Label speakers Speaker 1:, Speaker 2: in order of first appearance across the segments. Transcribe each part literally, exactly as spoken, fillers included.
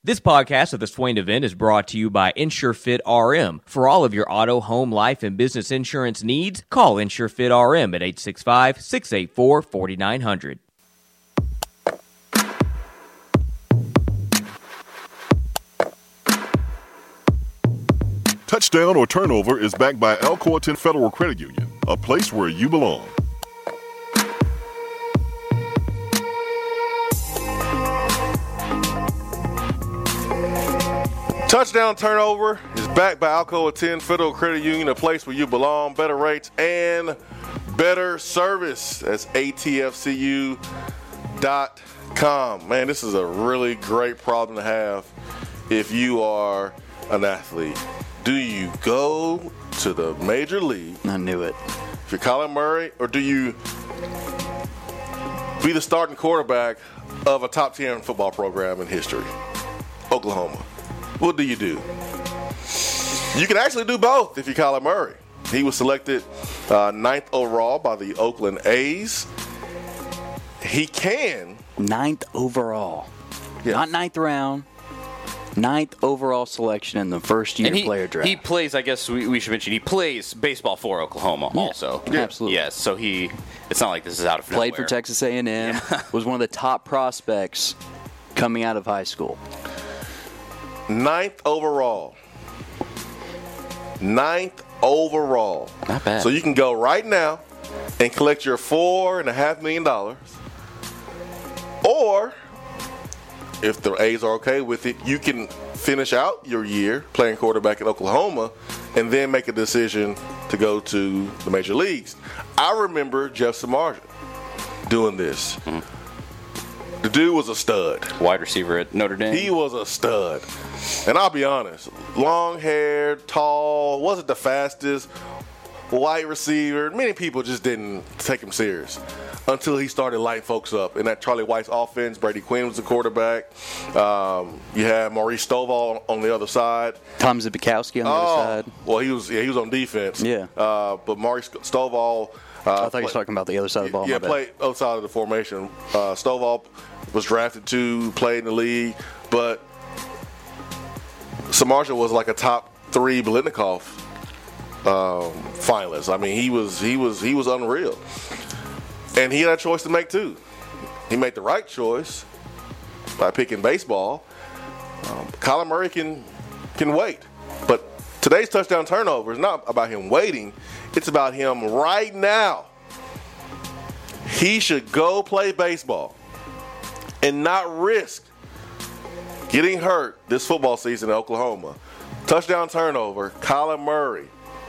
Speaker 1: This podcast of the Swain event is brought to you by InsureFit R M. For all of your auto, home, life, and business insurance needs, call InsureFit R M at eight six five, six eight four, four nine zero zero.
Speaker 2: Touchdown or Turnover is backed by Alcoa Federal Credit Union, a place where you belong.
Speaker 3: Touchdown Turnover is backed by Alcoa ten Federal Credit Union, a place where you belong, better rates and better service. That's A T F C U dot com. Man, this is a really great problem to have if you are an athlete. Do you go to the major league?
Speaker 4: I knew it.
Speaker 3: If you're Kyler Murray, or do you be the starting quarterback of a top ten football program in history? Oklahoma. What do you do? You can actually do both if you're Kyler Murray. He was selected uh, ninth overall by the Oakland A's. He can.
Speaker 4: Ninth overall.
Speaker 3: Yes.
Speaker 4: Not ninth round. Ninth overall selection in the first year
Speaker 5: and he,
Speaker 4: player draft.
Speaker 5: He plays, I guess we, we should mention, he plays baseball for Oklahoma
Speaker 4: yeah,
Speaker 5: also.
Speaker 4: Yeah. Absolutely.
Speaker 5: Yes, so he, it's not like this is out of
Speaker 4: Played
Speaker 5: nowhere.
Speaker 4: for Texas A and M, yeah. Was one of the top prospects coming out of high school.
Speaker 3: Ninth overall. Ninth overall.
Speaker 5: Not bad.
Speaker 3: So you can go right now and collect your four and a half million dollars. Or, if the A's are okay with it, you can finish out your year playing quarterback at Oklahoma and then make a decision to go to the major leagues. I remember Jeff Samardzija doing this. Mm-hmm. The dude was a stud.
Speaker 5: Wide receiver at Notre Dame.
Speaker 3: He was a stud. And I'll be honest, long-haired, tall, wasn't the fastest, white receiver. Many people just didn't take him serious until he started lighting folks up. In that Charlie White's offense, Brady Quinn was the quarterback. Um, you had Maurice Stovall on the other side.
Speaker 4: Tom Zbikowski on the
Speaker 3: oh,
Speaker 4: other side.
Speaker 3: Well, he was yeah, he was on defense.
Speaker 4: Yeah.
Speaker 3: Uh, but Maurice Stovall. Uh,
Speaker 4: I thought you were talking about the other side of the ball.
Speaker 3: Yeah, played other side of the formation. Uh, Stovall was drafted to play in the league, but Samardzija was like a top three Biletnikoff um, finalist. I mean, he was he was he was unreal, and he had a choice to make too. He made the right choice by picking baseball. Um, Kyler Murray can can wait, but today's touchdown turnover is not about him waiting. It's about him right now. He should go play baseball and not risk getting hurt this football season in Oklahoma. Touchdown turnover, Kyler Murray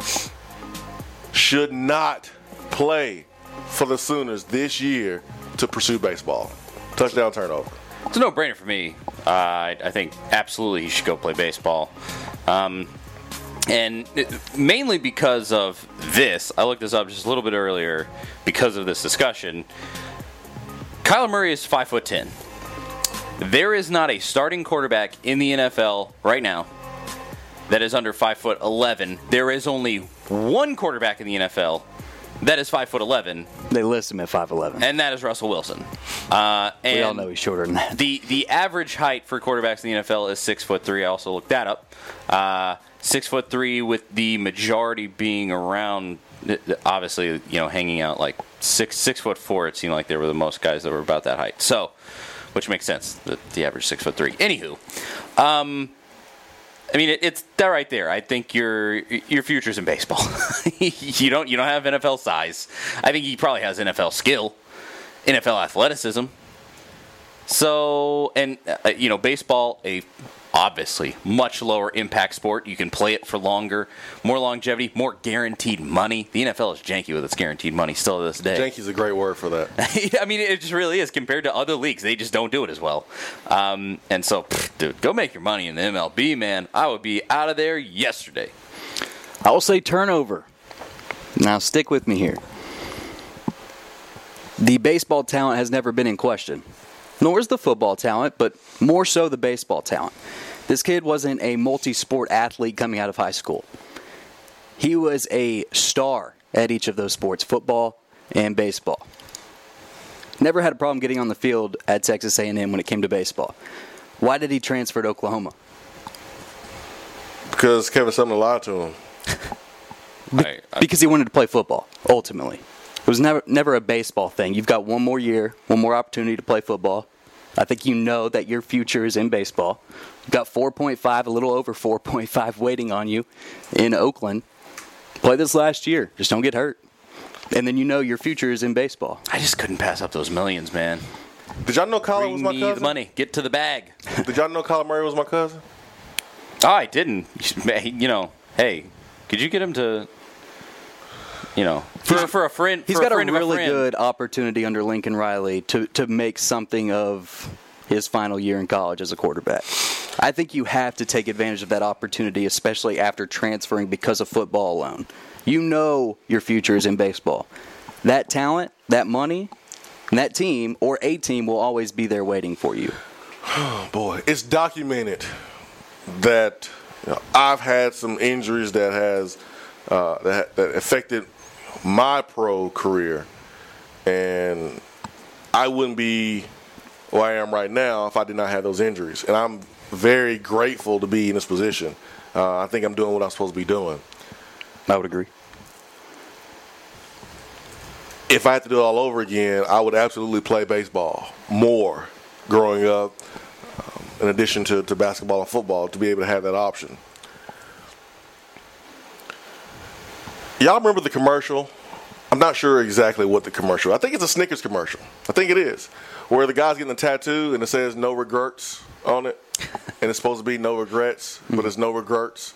Speaker 3: should not play for the Sooners this year to pursue baseball. Touchdown turnover.
Speaker 5: It's a no-brainer for me. Uh, I, I think absolutely he should go play baseball. Um, and it, mainly because of this, I looked this up just a little bit earlier because of this discussion. Kyler Murray is five foot ten. There is not a starting quarterback in the N F L right now that is under five foot eleven. There is only one quarterback in the N F L that is five foot eleven.
Speaker 4: They list him at five eleven.
Speaker 5: And that is Russell Wilson. Uh, and
Speaker 4: we all know he's shorter than that.
Speaker 5: The the average height for quarterbacks in the N F L is six foot three. I also looked that up. Uh, six foot three, with the majority being around, obviously, you know, hanging out like six six foot four. It seemed like there were the most guys that were about that height. So, which makes sense. The, the average six foot three. Anywho, um, I mean, it, it's that right there. I think your your future's in baseball. you don't you don't have N F L size. I think he probably has N F L skill, N F L athleticism. So, and uh, you know, baseball, a obviously much lower impact sport. You can play it for longer, more longevity, more guaranteed money. The N F L is janky with its guaranteed money still to this day.
Speaker 3: Janky's a great word for that.
Speaker 5: I mean, it just really is. Compared to other leagues, they just don't do it as well. Um, and so, pff, dude, go make your money in the M L B, man. I would be out of there yesterday.
Speaker 4: I will say turnover. Now, stick with me here. The baseball talent has never been in question. Nor is the football talent, but more so the baseball talent. This kid wasn't a multi-sport athlete coming out of high school. He was a star at each of those sports, football and baseball. Never had a problem getting on the field at Texas A and M when it came to baseball. Why did he transfer to Oklahoma?
Speaker 3: Because Kevin Sumner lied to him.
Speaker 5: I, I,
Speaker 4: Because he wanted to play football, ultimately. It was never never a baseball thing. You've got one more year, one more opportunity to play football. I think you know that your future is in baseball. You've got four point five, a little over four point five waiting on you in Oakland. Play this last year. Just don't get hurt. And then you know your future is in baseball.
Speaker 5: I just couldn't pass up those millions, man.
Speaker 3: Did y'all know Colin was
Speaker 5: Bring
Speaker 3: my
Speaker 5: me
Speaker 3: cousin?
Speaker 5: the money. Get to the bag.
Speaker 3: Did y'all know Colin Murray was my cousin?
Speaker 5: Oh, I didn't. You know, hey, could you get him to, you know, for, for a friend?
Speaker 4: He's
Speaker 5: for
Speaker 4: got
Speaker 5: a,
Speaker 4: a
Speaker 5: friend of
Speaker 4: really
Speaker 5: a friend.
Speaker 4: good opportunity under Lincoln Riley to, to make something of his final year in college as a quarterback. I think you have to take advantage of that opportunity, especially after transferring because of football alone. You know your future is in baseball. That talent, that money, and that team or a team will always be there waiting for you.
Speaker 3: Oh, boy. It's documented that you know, I've had some injuries that has uh, that, that affected my pro career, and I wouldn't be where I am right now if I did not have those injuries. And I'm very grateful to be in this position. Uh, I think I'm doing what I'm supposed to be doing.
Speaker 4: I would agree.
Speaker 3: If I had to do it all over again, I would absolutely play baseball more growing up, um, in addition to, to basketball and football, to be able to have that option. Y'all remember the commercial? I'm not sure exactly what the commercial. I think it's a Snickers commercial. I think it is. Where the guy's getting a tattoo and it says no regrets on it. And it's supposed to be no regrets, but it's no regrets.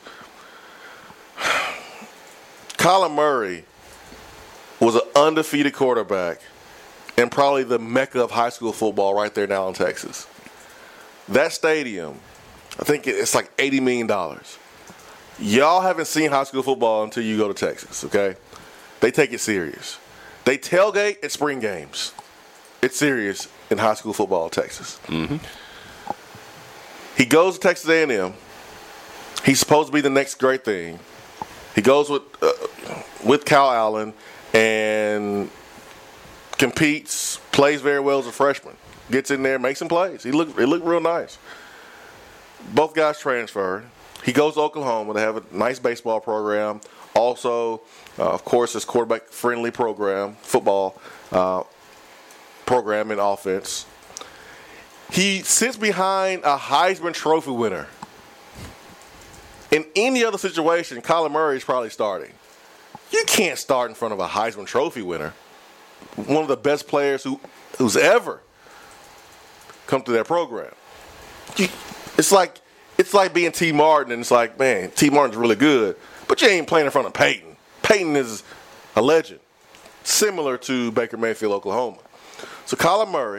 Speaker 3: Colin Murray was an undefeated quarterback and probably the mecca of high school football right there now in Texas. That stadium, I think it's like eighty million dollars. Y'all haven't seen high school football until you go to Texas, okay? They take it serious. They tailgate at spring games. It's serious in high school football in Texas.
Speaker 5: Mm-hmm.
Speaker 3: He goes to Texas A and M. He's supposed to be the next great thing. He goes with uh, with Cal Allen and competes, plays very well as a freshman. Gets in there, makes some plays. He looked, it looked real nice. Both guys transferred. He goes to Oklahoma. They have a nice baseball program. Also, uh, of course, this quarterback-friendly program, football uh, program and offense. He sits behind a Heisman Trophy winner. In any other situation, Colin Murray is probably starting. You can't start in front of a Heisman Trophy winner, one of the best players who who's ever come to that program. You, it's like it's like being T. Martin, and it's like, man, T. Martin's really good, but you ain't playing in front of Peyton. Peyton is a legend, similar to Baker Mayfield, Oklahoma. So Colin Murray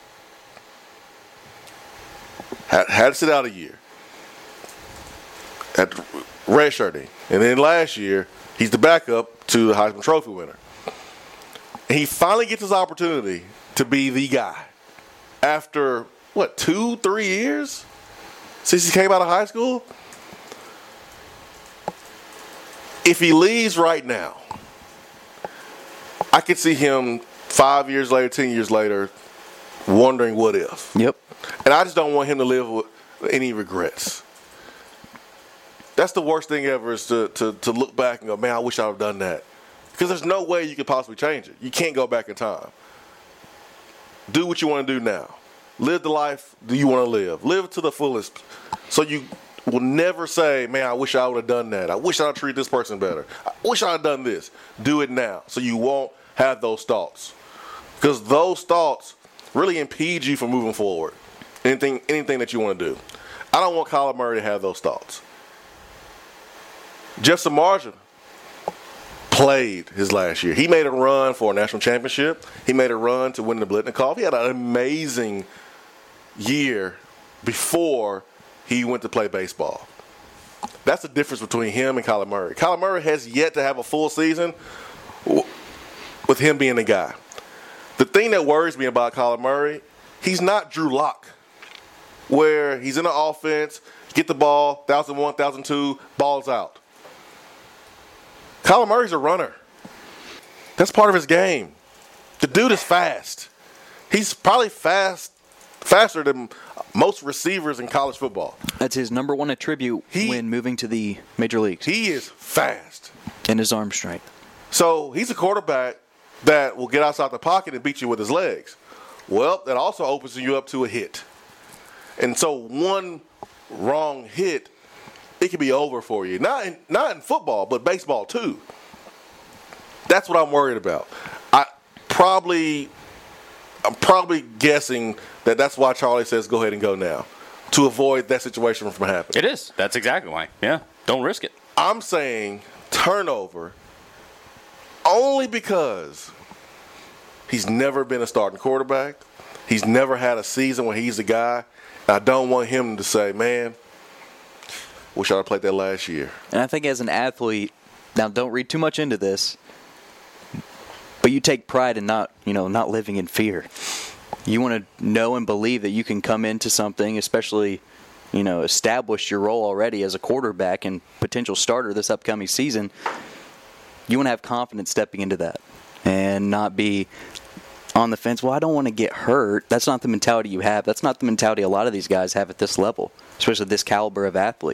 Speaker 3: had, had to sit out a year at redshirting, and then last year he's the backup to the Heisman Trophy winner. And he finally gets his opportunity to be the guy after, what, two, three years since he came out of high school? If he leaves right now, I could see him five years later, ten years later, wondering what if.
Speaker 4: Yep.
Speaker 3: And I just don't want him to live with any regrets. That's the worst thing ever, is to, to, to look back and go, man, I wish I would have done that. Because there's no way you could possibly change it. You can't go back in time. Do what you want to do now. Live the life that you want to live. Live to the fullest. So you will never say, man, I wish I would have done that. I wish I would have treated this person better. I wish I had done this. Do it now so you won't have those thoughts. Because those thoughts really impede you from moving forward. Anything, anything that you want to do. I don't want Colin Murray to have those thoughts. Jeff Samardzija played his last year. He made a run for a national championship. He made a run to win the Blitnikoff. He had an amazing year before he went to play baseball. That's the difference between him and Colin Murray. Colin Murray has yet to have a full season with him being the guy. The thing that worries me about Colin Murray, he's not Drew Lock, where he's in the offense, get the ball, one thousand one, one thousand two, ball's out. Colin Murray's a runner. That's part of his game. The dude is fast. He's probably fast faster than most receivers in college football.
Speaker 4: That's his number one attribute
Speaker 3: He-
Speaker 4: when moving to the major leagues.
Speaker 3: He is fast.
Speaker 4: And his arm strength.
Speaker 3: So he's a quarterback that will get outside the pocket and beat you with his legs. Well, that also opens you up to a hit. And so one wrong hit, it can be over for you. Not in, not in football, but baseball too. That's what I'm worried about. I probably, I'm probably guessing that that's why Charlie says go ahead and go now, to avoid that situation from happening.
Speaker 5: It is. That's exactly why. Yeah. Don't risk it.
Speaker 3: I'm saying turnover only because he's never been a starting quarterback. He's never had a season where he's the guy. I don't want him to say, man, wish I would have played that last year.
Speaker 4: And I think as an athlete, now don't read too much into this, but you take pride in not, you know, not living in fear. You want to know and believe that you can come into something, especially, you know, establish your role already as a quarterback and potential starter this upcoming season. You want to have confidence stepping into that and not be on the fence. Well, I don't want to get hurt. That's not the mentality you have. That's not the mentality a lot of these guys have at this level, especially this caliber of athlete.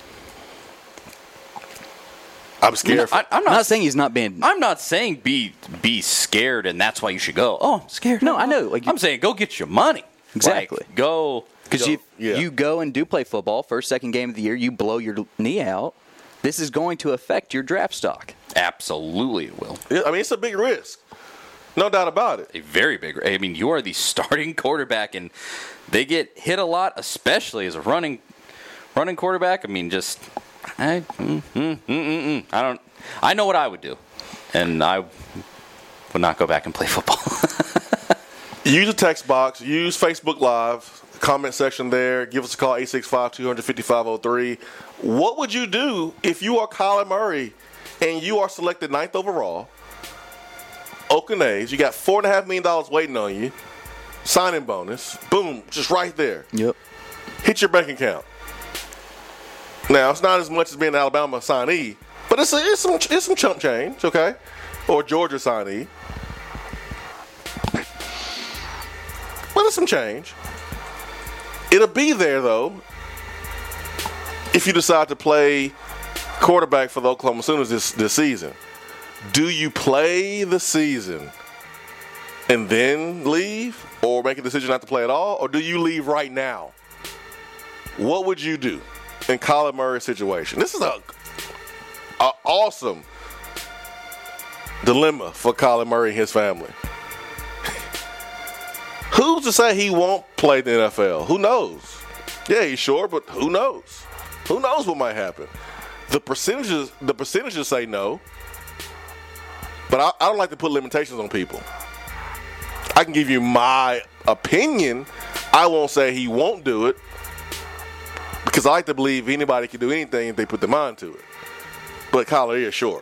Speaker 3: I'm scared.
Speaker 5: I, I'm
Speaker 4: I'm
Speaker 5: not,
Speaker 4: not saying he's not being.
Speaker 5: I'm not saying be be scared and that's why you should go. Oh, I'm scared.
Speaker 4: No, I know. Like,
Speaker 5: I'm saying go get your money.
Speaker 4: Exactly.
Speaker 5: Like, go.
Speaker 4: Because
Speaker 5: go-
Speaker 4: you
Speaker 3: yeah.
Speaker 4: you go and do play football, first, second game of the year, you blow your knee out. This is going to affect your draft stock.
Speaker 5: Absolutely it will.
Speaker 3: I mean, it's a big risk. No doubt about it.
Speaker 5: A very big. I mean, you are the starting quarterback, and they get hit a lot, especially as a running running quarterback. I mean, just I, mm, mm, mm, mm, mm. I don't. I know what I would do, and I would not go back and play football.
Speaker 3: Use a text box. Use Facebook Live. Comment section there. Give us a call, eight six five, two five five oh three. What would you do if you are Kyler Murray and you are selected ninth overall? Oakland A's, you got four and a half million dollars waiting on you. Signing bonus. Boom, just right there.
Speaker 4: Yep.
Speaker 3: Hit your bank account. Now, it's not as much as being an Alabama signee, but it's, a, it's, some, it's some chump change, okay? Or a Georgia signee. But it's some change. It'll be there, though, if you decide to play quarterback for the Oklahoma Sooners this, this season. Do you play the season and then leave or make a decision not to play at all, or do you leave right now? What would you do in Kyler Murray's situation? This is a, a awesome dilemma for Kyler Murray and his family. Who's to say he won't play in the N F L? Who knows? Yeah, he's sure, but who knows? Who knows what might happen? The percentages, the percentages say no. But I, I don't like to put limitations on people. I can give you my opinion. I won't say he won't do it because I like to believe anybody can do anything if they put their mind to it. But Kyler is short.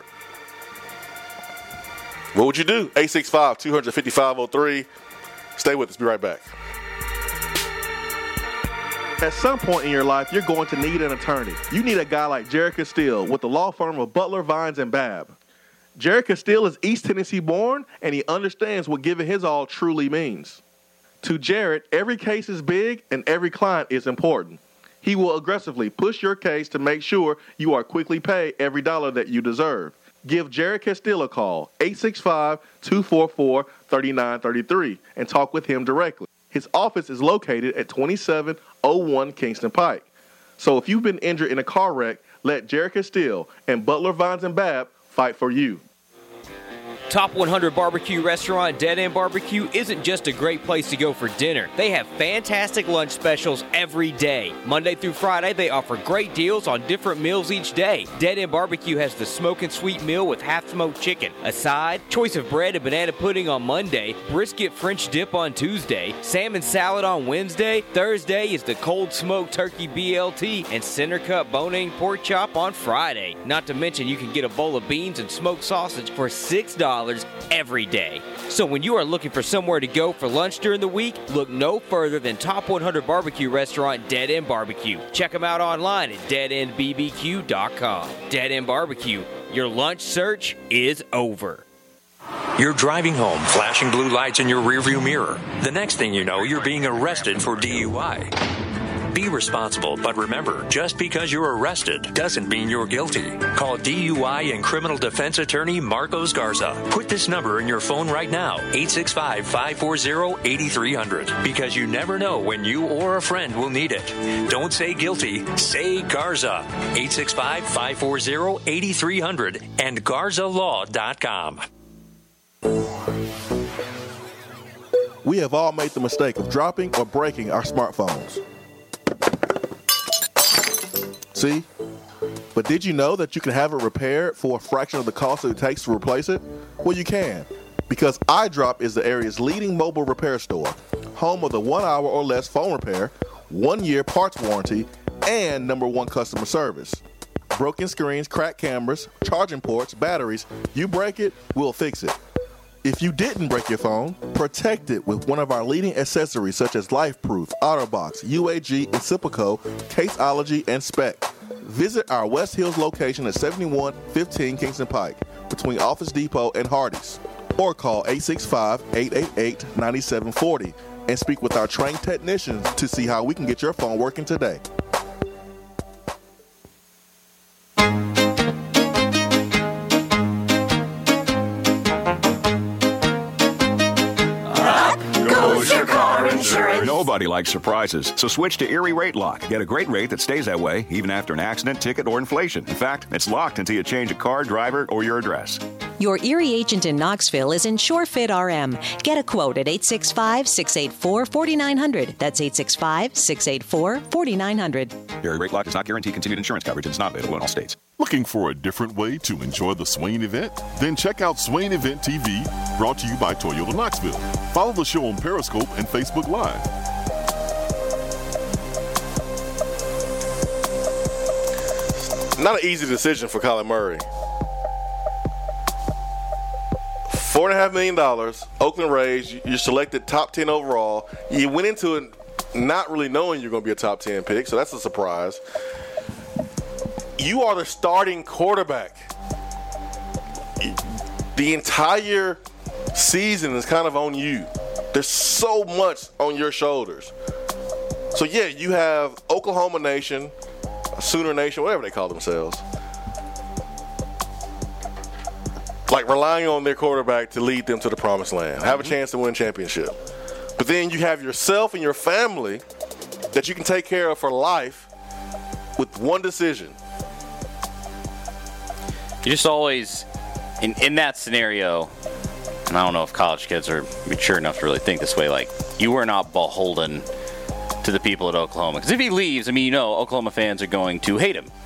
Speaker 3: What would you do? eight six five, two five five oh three. Stay with us. Be right back.
Speaker 6: At some point in your life, you're going to need an attorney. You need a guy like Jared Castile with the law firm of Butler, Vines, and Babb. Jared Castile is East Tennessee born, and he understands what giving his all truly means. To Jared, every case is big and every client is important. He will aggressively push your case to make sure you are quickly paid every dollar that you deserve. Give Jared Castile a call, eight six five, two four four, three nine three three, and talk with him directly. His office is located at twenty-seven oh one Kingston Pike. So if you've been injured in a car wreck, let Jared Castile and Butler, Vines, and Babb fight for you.
Speaker 1: Top one hundred Barbecue Restaurant Dead End Barbecue isn't just a great place to go for dinner. They have fantastic lunch specials every day. Monday through Friday, they offer great deals on different meals each day. Dead End Barbecue has the smoke and sweet meal with half-smoked chicken, a side, choice of bread and banana pudding on Monday, brisket French dip on Tuesday, salmon salad on Wednesday, Thursday is the cold smoked turkey B L T, and center cut bone-in pork chop on Friday. Not to mention you can get a bowl of beans and smoked sausage for six dollars every day. So when you are looking for somewhere to go for lunch during the week, look no further than Top one hundred Barbecue Restaurant Dead End Barbecue. Check them out online at dead end b b q dot com. Dead End Barbecue, your lunch search is over.
Speaker 7: You're driving home, flashing blue lights in your rearview mirror. The next thing you know, you're being arrested for D U I. Be responsible, but remember, just because you're arrested doesn't mean you're guilty. Call D U I and criminal defense attorney Marcos Garza. Put this number in your phone right now, eight six five, five four zero, eight three zero zero, because you never know when you or a friend will need it. Don't say guilty, say Garza. eight six five, five four zero, eight three zero zero and garza law dot com.
Speaker 6: We have all made the mistake of dropping or breaking our smartphones. See? But did you know that you can have it repaired for a fraction of the cost that it takes to replace it? Well, you can, because iDrop is the area's leading mobile repair store, home of the one hour or less phone repair, one year parts warranty, and number one customer service. Broken screens, cracked cameras, charging ports, batteries, you break it, we'll fix it. If you didn't break your phone, protect it with one of our leading accessories such as LifeProof, OtterBox, U A G, Incipico, Caseology, and Spec. Visit our West Hills location at seventy-one fifteen Kingston Pike between Office Depot and Hardee's, or call eight six five, eight eight eight, nine seven four zero and speak with our trained technicians to see how we can get your phone working today.
Speaker 8: Nobody likes surprises, so switch to Erie Rate Lock. Get a great rate that stays that way even after an accident, ticket, or inflation. In fact, it's locked until you change a car, driver, or your address.
Speaker 9: Your Erie agent in Knoxville is InsureFit R M. Get a quote at eight six five, six eight four, four nine zero zero. That's eight six five, six eight four, four nine zero zero.
Speaker 8: Erie Rate Lock does not guarantee continued insurance coverage and is not available in all states.
Speaker 2: Looking for a different way to enjoy the Swain event? Then check out Swain Event T V, brought to you by Toyota Knoxville. Follow the show on Periscope and Facebook Live.
Speaker 3: Not an easy decision for Kyler Murray. Four and a half million dollars, Oakland Rays, you're selected top ten overall. You went into it not really knowing you're going to be a top ten pick, so that's a surprise. You are the starting quarterback. The entire season is kind of on you. There's so much on your shoulders. So, yeah, you have Oklahoma Nation, Sooner Nation, whatever they call themselves, like relying on their quarterback to lead them to the promised land, have a chance to win a championship. But then you have yourself and your family that you can take care of for life with one decision.
Speaker 5: You just always, in, in that scenario, and I don't know if college kids are mature enough to really think this way, like, you are not beholden to the people at Oklahoma. Because if he leaves, I mean, you know, Oklahoma fans are going to hate him.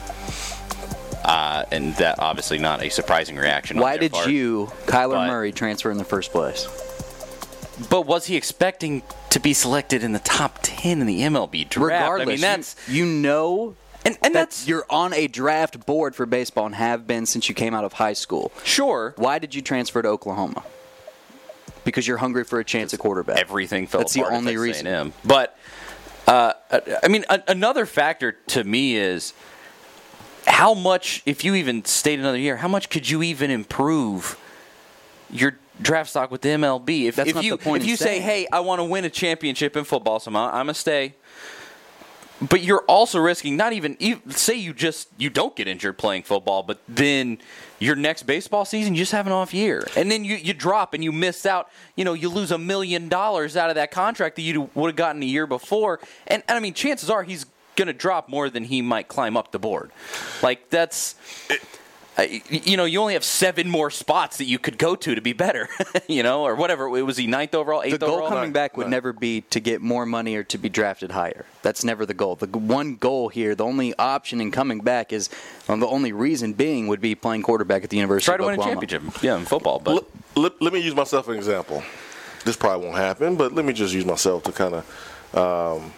Speaker 5: Uh, and that obviously not a surprising reaction.
Speaker 4: Why did
Speaker 5: part.
Speaker 4: you, Kyler
Speaker 5: but,
Speaker 4: Murray, transfer in the first place?
Speaker 5: But was he expecting to be selected in the top ten in the M L B draft?
Speaker 4: Regardless,
Speaker 5: I mean, that's
Speaker 4: you, you know,
Speaker 5: and, and
Speaker 4: that
Speaker 5: that's
Speaker 4: you're on a draft board for baseball and have been since you came out of high school.
Speaker 5: Sure.
Speaker 4: Why did you transfer to Oklahoma? Because you're hungry for a chance at quarterback.
Speaker 5: Everything fell
Speaker 4: That's
Speaker 5: apart.
Speaker 4: the only
Speaker 5: at
Speaker 4: reason.
Speaker 5: A and M. But uh, I mean, a, another factor to me is how much, if you even stayed another year, how much could you even improve your draft stock with the M L B? If,
Speaker 4: That's
Speaker 5: if
Speaker 4: not
Speaker 5: you
Speaker 4: the point
Speaker 5: if you
Speaker 4: in
Speaker 5: say,
Speaker 4: saying.
Speaker 5: hey, I want to win a championship in football, so I'm, I'm gonna stay. But you're also risking not even, even say you just you don't get injured playing football, but then your next baseball season you just have an off year, and then you, you drop and you miss out. You know, you lose a million dollars out of that contract that you would have gotten a year before, and, and I mean, chances are he's going to drop more than he might climb up the board. Like that's. It, Uh, you know, you only have seven more spots that you could go to to be better, you know, or whatever. Was he ninth overall, eighth
Speaker 4: the goal
Speaker 5: overall?
Speaker 4: coming
Speaker 5: No,
Speaker 4: back would
Speaker 5: no.
Speaker 4: never be to get more money or to be drafted higher. That's never the goal. The g- one goal here, the only option in coming back is, um, the only reason being would be playing quarterback at the University
Speaker 5: Try
Speaker 4: of
Speaker 5: to win a
Speaker 4: Oklahoma.
Speaker 5: championship, yeah, in football. But
Speaker 3: Let, let, let me use myself as an example. This probably won't happen, but let me just use myself to kind of, um,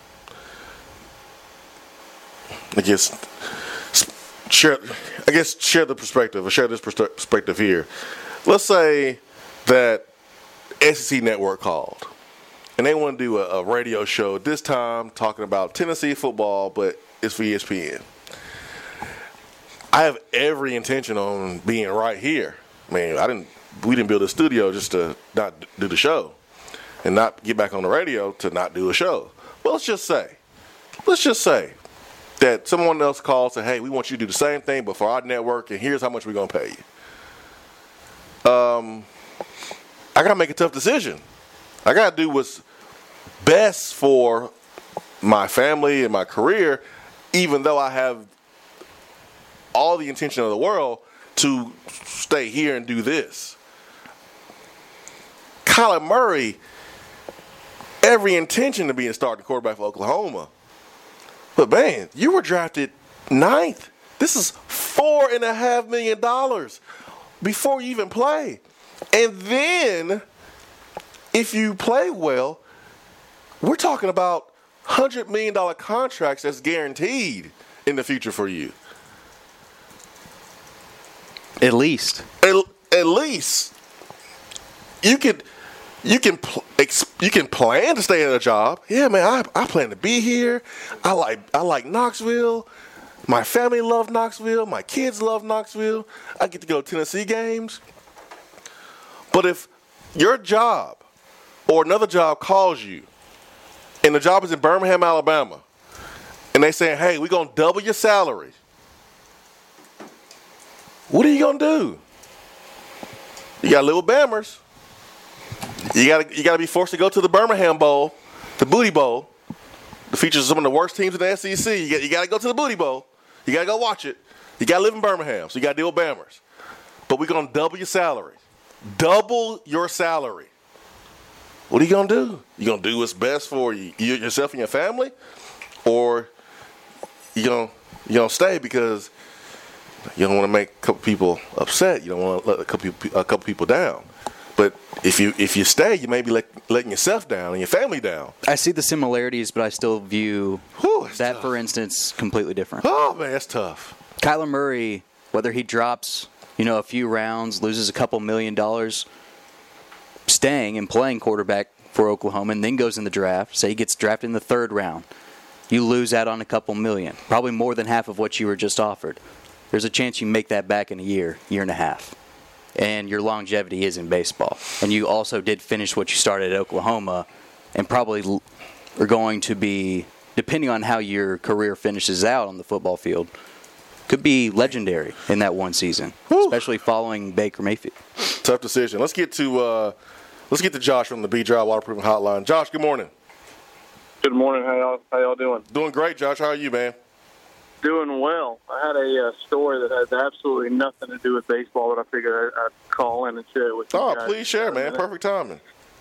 Speaker 3: I guess, share. I guess share the perspective or share this perspective here. Let's say that S E C Network called, and they want to do a, a radio show this time talking about Tennessee football, but it's for E S P N. I have every intention on being right here. I mean, I didn't we didn't build a studio just to not do the show and not get back on the radio to not do a show. Well, let's just say, let's just say that someone else calls and say, hey, we want you to do the same thing but for our network, and here's how much we're going to pay you. Um, I got to make a tough decision. I got to do what's best for my family and my career, even though I have all the intention of the world to stay here and do this. Kyler Murray, every intention to be a starting quarterback for Oklahoma. But, man, you were drafted ninth. This is four and a half million dollars before you even play. And then, if you play well, we're talking about one hundred million dollars contracts that's guaranteed in the future for you.
Speaker 4: At least.
Speaker 3: At, at least. You could you can pl- ex- you can plan to stay at a job. Yeah, man, I, I plan to be here. I like I like Knoxville. My family love Knoxville. My kids love Knoxville. I get to go to Tennessee games. But if your job or another job calls you, and the job is in Birmingham, Alabama, and they saying, hey, we're going to double your salary, what are you going to do? You got to live with Bammers. You got to you got to be forced to go to the Birmingham Bowl, the Booty Bowl. The features some of the worst teams in the S E C. You got, you got to go to the Booty Bowl. You got to go watch it. You got to live in Birmingham, so you got to deal with Bammers. But we're going to double your salary. Double your salary. What are you going to do? You going to do what's best for you, you yourself and your family? Or you going you gonna stay because you don't want to make a couple people upset. You don't want to let a couple, a couple people down. But if you if you stay, you may be let, letting yourself down and your family down.
Speaker 4: I see the similarities, but I still view
Speaker 3: Whew,
Speaker 4: that,
Speaker 3: tough.
Speaker 4: for instance, completely different.
Speaker 3: Oh, man, that's tough.
Speaker 4: Kyler Murray, whether he drops, you know, a few rounds, loses a couple million dollars, staying and playing quarterback for Oklahoma, and then goes in the draft, say he gets drafted in the third round, you lose out on a couple million, probably more than half of what you were just offered. There's a chance you make that back in a year, year and a half. And your longevity is in baseball. And you also did finish what you started at Oklahoma, and probably are going to be, depending on how your career finishes out on the football field, could be legendary in that one season, Woo. especially following Baker Mayfield.
Speaker 3: Tough decision. Let's get to uh, let's get to Josh from the B-Dry Waterproofing Hotline. Josh, good morning.
Speaker 10: Good morning. How y'all, how y'all doing?
Speaker 3: Doing great, Josh. How are you, man?
Speaker 10: Doing well. I had a uh, story that has absolutely nothing to do with baseball, but I figured I'd, I'd call in and share it with you
Speaker 3: Oh,
Speaker 10: guys.
Speaker 3: please share, man. Perfect timing.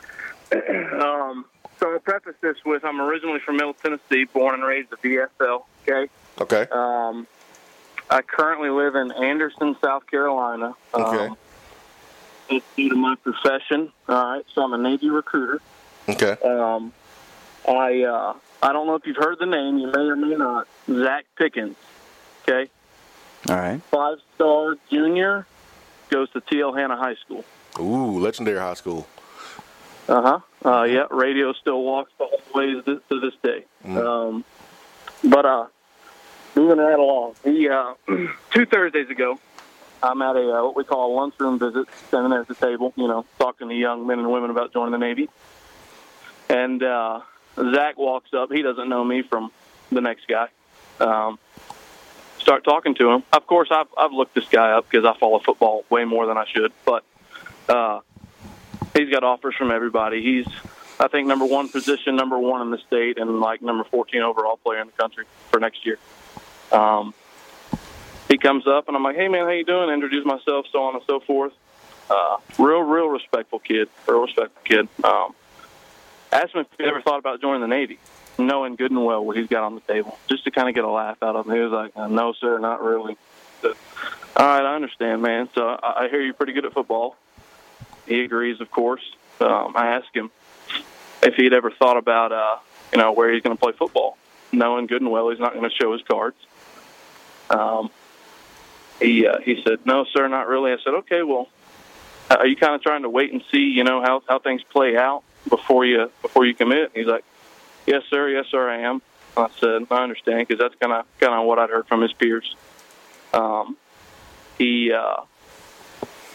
Speaker 10: um, so I'll preface this with I'm originally from Middle Tennessee, born and raised at the V F L. Okay.
Speaker 3: Okay.
Speaker 10: Um, I currently live in Anderson, South Carolina.
Speaker 3: Okay.
Speaker 10: Um, it's due to my profession. All right. So I'm a Navy recruiter.
Speaker 3: Okay.
Speaker 10: Um, I uh, I don't know if you've heard the name. You may or may not. Zach Pickens. Okay.
Speaker 4: All right.
Speaker 10: Five-star junior, goes to T L Hanna High School.
Speaker 3: Ooh, legendary high school.
Speaker 10: Uh-huh. Uh, yeah, radio still walks the whole way to this, to this day.
Speaker 3: Mm.
Speaker 10: Um, but uh, moving right along, he, uh, two Thursdays ago, I'm at a uh, what we call a lunchroom visit, standing there at the table, you know, talking to young men and women about joining the Navy. And uh, Zach walks up. He doesn't know me from the next guy. Um, start talking to him. Of course, I've, I've looked this guy up because I follow football way more than I should. But uh, he's got offers from everybody. He's, I think, number one position, number one in the state, and like number fourteen overall player in the country for next year. Um, he comes up, and I'm like, hey, man, how you doing? Introduce myself, so on and so forth. Uh, real, real respectful kid. Real respectful kid. Um, asked him if he ever thought about joining the Navy, knowing good and well what he's got on the table, just to kind of get a laugh out of him. He was like, no, sir, not really. Said, all right, I understand, man. So I, I hear you're pretty good at football. He agrees, of course. Um, I asked him if he'd ever thought about, uh, you know, where he's going to play football, knowing good and well he's not going to show his cards. Um, he uh, he said, no, sir, not really. I said, okay, well, are you kind of trying to wait and see, you know, how, how things play out before you before you commit? He's like, yes, sir, yes, sir, I am. I said, I understand, because that's kind of kind of what I'd heard from his peers. Um, he uh,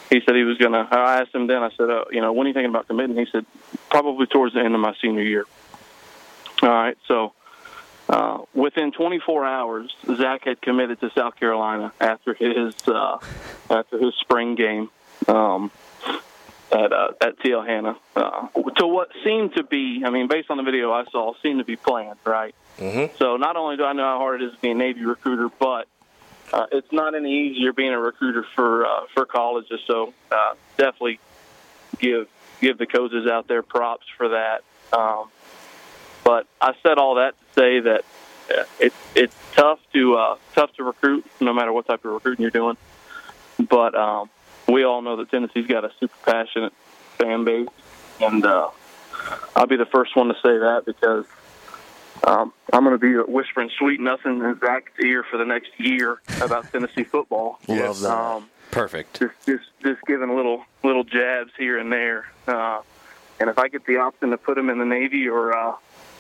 Speaker 10: he said he was going to, I asked him then, I said, uh, you know, when are you thinking about committing? He said, probably towards the end of my senior year. All right, so uh, within twenty-four hours, Zach had committed to South Carolina after his uh, after his spring game um, at uh, at T L Hanna. Uh, to what seemed to be, I mean, based on the video I saw, seemed to be planned, right? Mm-hmm. So not only do I know how hard it is to be a Navy recruiter, but uh, it's not any easier being a recruiter for uh, for colleges. So uh, definitely give give the coaches out there props for that. Um, But I said all that to say that it, it's tough to uh, tough to recruit, no matter what type of recruiting you're doing. But um, we all know that Tennessee's got a super passionate fan base, and uh, I'll be the first one to say that because um, I'm going to be whispering sweet nothing in Zach's ear for the next year about Tennessee football.
Speaker 4: Love that.
Speaker 10: Um,
Speaker 5: Perfect.
Speaker 10: Just, just, just giving little little jabs here and there. Uh, and if I get the option to put him in the Navy or uh,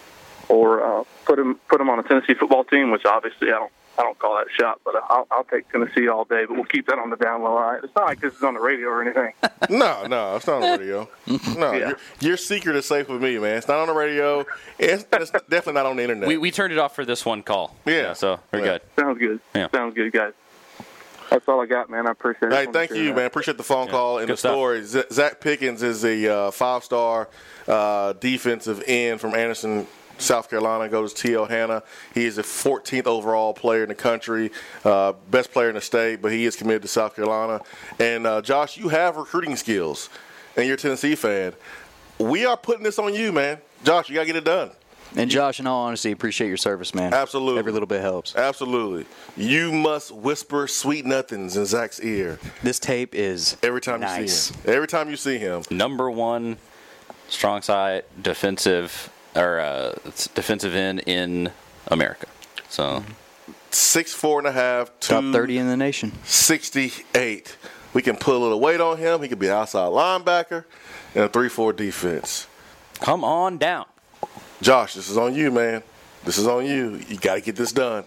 Speaker 10: or uh, put him put him on a Tennessee football team, which obviously I don't I don't call that a shot, but I'll, I'll take Tennessee all day. But we'll keep that on the down low. All right? It's not like this is on the radio or anything.
Speaker 3: No, no, it's not on the radio. No,
Speaker 10: Yeah.
Speaker 3: your, your secret is safe with me, man. It's not on the radio. It's, it's definitely not on the internet.
Speaker 5: We we turned it off for this one call.
Speaker 3: Yeah.
Speaker 5: so we're
Speaker 3: Yeah.
Speaker 5: good.
Speaker 10: Sounds good.
Speaker 5: Yeah.
Speaker 10: Sounds good, guys. That's all I got, man. I appreciate it.
Speaker 3: Hey, thank you, man. Appreciate the phone call and
Speaker 5: Good
Speaker 3: the
Speaker 5: stuff.
Speaker 3: story. Z- Zach Pickens is a uh, five-star uh, defensive end from Anderson, South Carolina. Goes to T L Hanna. He is the fourteenth overall player in the country, uh, best player in the state, but he is committed to South Carolina. And, uh, Josh, you have recruiting skills, and you're a Tennessee fan. We are putting this on you, man. Josh, you got to get it done.
Speaker 4: And Josh, in all honesty, appreciate your service, man.
Speaker 3: Absolutely.
Speaker 4: Every little bit helps.
Speaker 3: Absolutely. You must whisper sweet nothings in Zach's ear.
Speaker 4: This tape is
Speaker 3: every time
Speaker 4: nice.
Speaker 3: you see him. Every time you see him.
Speaker 5: Number one strong side defensive or uh, defensive end in America. So
Speaker 3: Six four and a half, two
Speaker 4: top thirty in the nation.
Speaker 3: sixty-eight. We can put a little weight on him. He could be an outside linebacker and a three four defense.
Speaker 5: come on down.
Speaker 3: Josh, this is on you, man. This is on you. You got to get this done.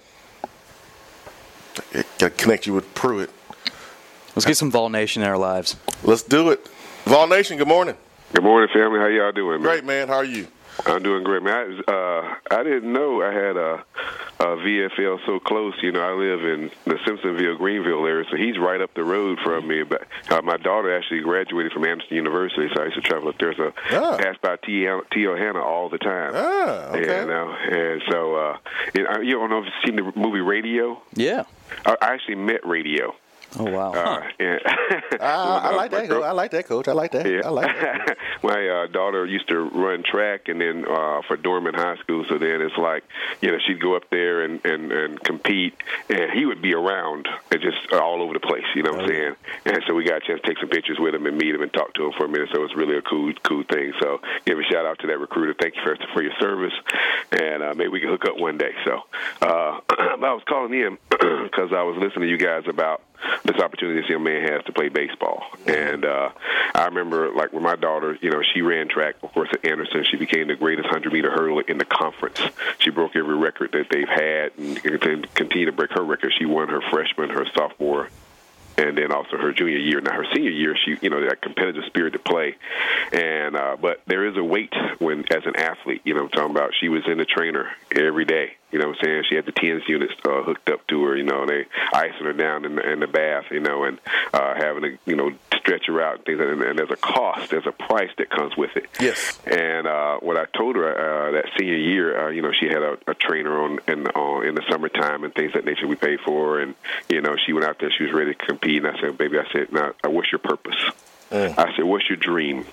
Speaker 3: Got to connect you with Pruitt.
Speaker 4: Let's get some Vol Nation in our lives.
Speaker 3: Let's do it. Vol Nation, good morning.
Speaker 11: Good morning, family. How y'all doing, man?
Speaker 3: Great, man. How are you?
Speaker 11: I'm doing great, man. I, uh, I didn't know I had a, a V F L so close. You know, I live in the Simpsonville, Greenville area, so he's right up the road from me. But uh, my daughter actually graduated from Anderson University, so I used to travel up there. So
Speaker 3: Ah.
Speaker 11: I pass by T L Hanna all the time.
Speaker 3: Ah, okay.
Speaker 11: And, uh, and so, uh, you know, you don't know if you've seen the movie Radio?
Speaker 4: Yeah.
Speaker 11: I I actually met Radio.
Speaker 4: Oh, wow.
Speaker 11: Uh, and
Speaker 3: Ah, I like that, coach. I like that, coach. I like that.
Speaker 11: Yeah.
Speaker 3: I like that.
Speaker 11: My uh, daughter used to run track, and then uh, for Dorman High School. So then it's like, you know, she'd go up there and, and, and compete, and he would be around and just all over the place. You know what I'm saying? And so we got a chance to take some pictures with him and meet him and talk to him for a minute. So it's really a cool, cool thing. So give a shout out to that recruiter. Thank you for for your service, and uh, maybe we can hook up one day. So uh, I was calling in because I was listening to you guys about this opportunity this young man has to play baseball. And uh, I remember, like, with my daughter, you know, she ran track, of course, at Anderson. She became the greatest hundred-meter hurdler in the conference. She broke every record that they've had and continued to break her record. She won her freshman, her sophomore, and then also her junior year. Now, her senior year, she, you know, that competitive spirit to play. And uh, but there is a weight when, as an athlete, you know, I'm talking about she was in the trainer every day. You know what I'm saying? She had the TENS units uh, hooked up to her, you know, and they icing her down in the, in the bath, you know, and uh, having to, you know, stretch her out and things. And, and there's a cost, there's a price that comes with it.
Speaker 3: Yes.
Speaker 11: And uh, what I told her uh, that senior year, uh, you know, she had a, a trainer on in, on in the summertime and things of that nature we paid for. And, you know, she went out there, she was ready to compete. And I said, baby, I said, now, what's your purpose? Mm. I said, what's your dream?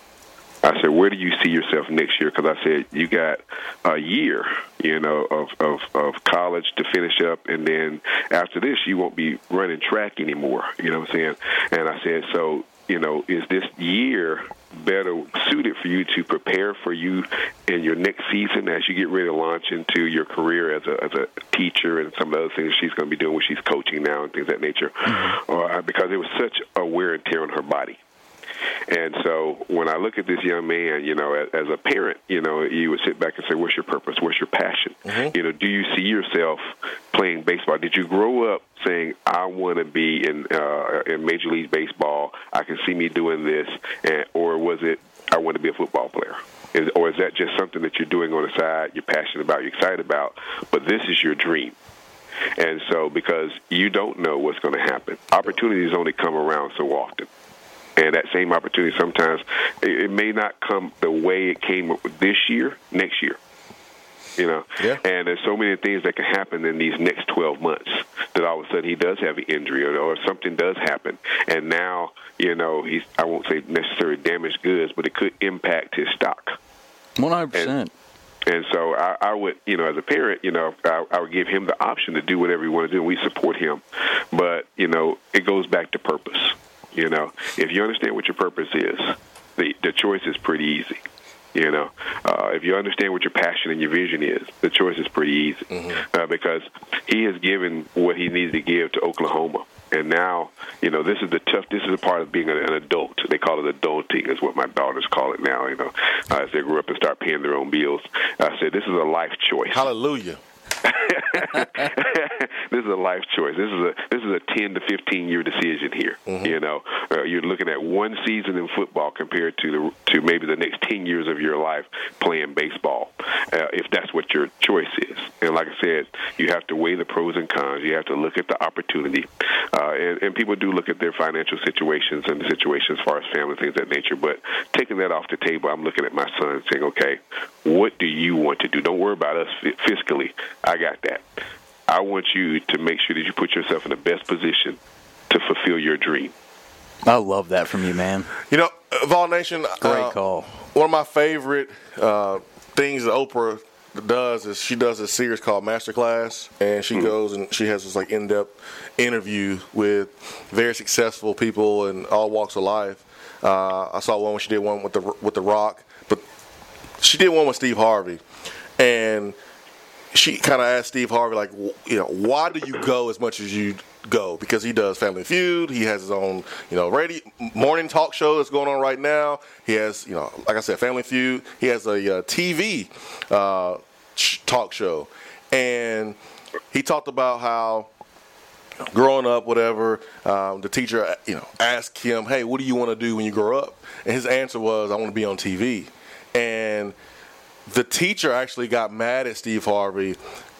Speaker 11: I said, where do you see yourself next year? Because I said, you got a year, you know, of, of, of college to finish up, and then after this, you won't be running track anymore, you know what I'm saying? And I said, so, you know, is this year better suited for you to prepare for you in your next season as you get ready to launch into your career as a as a teacher and some of the other things she's going to be doing when she's coaching now and things of that nature? Mm-hmm. Or because it was such a wear and tear on her body. And so when I look at this young man, you know, as, as a parent, you know, you would sit back and say, what's your purpose? What's your passion? Mm-hmm. You know, do you see yourself playing baseball? Did you grow up saying, I want to be in uh, in Major League Baseball, I can see me doing this, and, or was it, I want to be a football player? Is, or is that just something that you're doing on the side, you're passionate about, you're excited about, but this is your dream? And so because you don't know what's going to happen, opportunities only come around so often. And that same opportunity sometimes, it, it may not come the way it came this year, next year. You know, yeah. And there's so many things that can happen in these next twelve months that all of a sudden he does have an injury or, or something does happen. And now, you know, he's, I won't say necessarily damaged goods, but it could impact his stock.
Speaker 4: one hundred percent.
Speaker 11: And, and so I, I would, you know, as a parent, you know, I, I would give him the option to do whatever he wants to do, and we support him. But, you know, it goes back to purpose. You know, if you understand what your purpose is, the, the choice is pretty easy. You know, uh, if you understand what your passion and your vision is, the choice is pretty easy. Mm-hmm. uh, because he has given what he needed to give to Oklahoma. And now, you know, this is the tough, this is a part of being an, an adult. They call it adulting is what my daughters call it now, you know, uh, as they grow up and start paying their own bills. I said, this is a life choice.
Speaker 3: Hallelujah.
Speaker 11: This is a life choice. This is a this is a ten to fifteen year decision here. Mm-hmm. You know, uh, you're looking at one season in football compared to the to maybe the next ten years of your life playing baseball, uh, if that's what your choice is. And like I said, you have to weigh the pros and cons. You have to look at the opportunity, uh, and, and people do look at their financial situations and the situation as far as family things of that nature. But taking that off the table, I'm looking at my son saying, okay, what do you want to do? Don't worry about us fiscally. I got that. I want you to make sure that you put yourself in the best position to fulfill your dream.
Speaker 4: I love that from you, man.
Speaker 3: You know, Vol Nation.
Speaker 4: Great
Speaker 3: uh,
Speaker 4: call.
Speaker 3: One of my favorite uh, things that Oprah does is she does a series called Masterclass, and she mm-hmm. goes and she has this like in-depth interview with very successful people in all walks of life. Uh, I saw one when she did one with the with the Rock, but she did one with Steve Harvey, and she kind of asked Steve Harvey, like, you know, why do you go as much as you go? Because he does Family Feud. He has his own, you know, radio morning talk show that's going on right now. He has, you know, like I said, Family Feud. He has a uh, T V uh, talk show. And he talked about how growing up, whatever, um, the teacher, you know, asked him, hey, what do you want to do when you grow up? And his answer was, I want to be on T V. And the teacher actually got mad at Steve Harvey,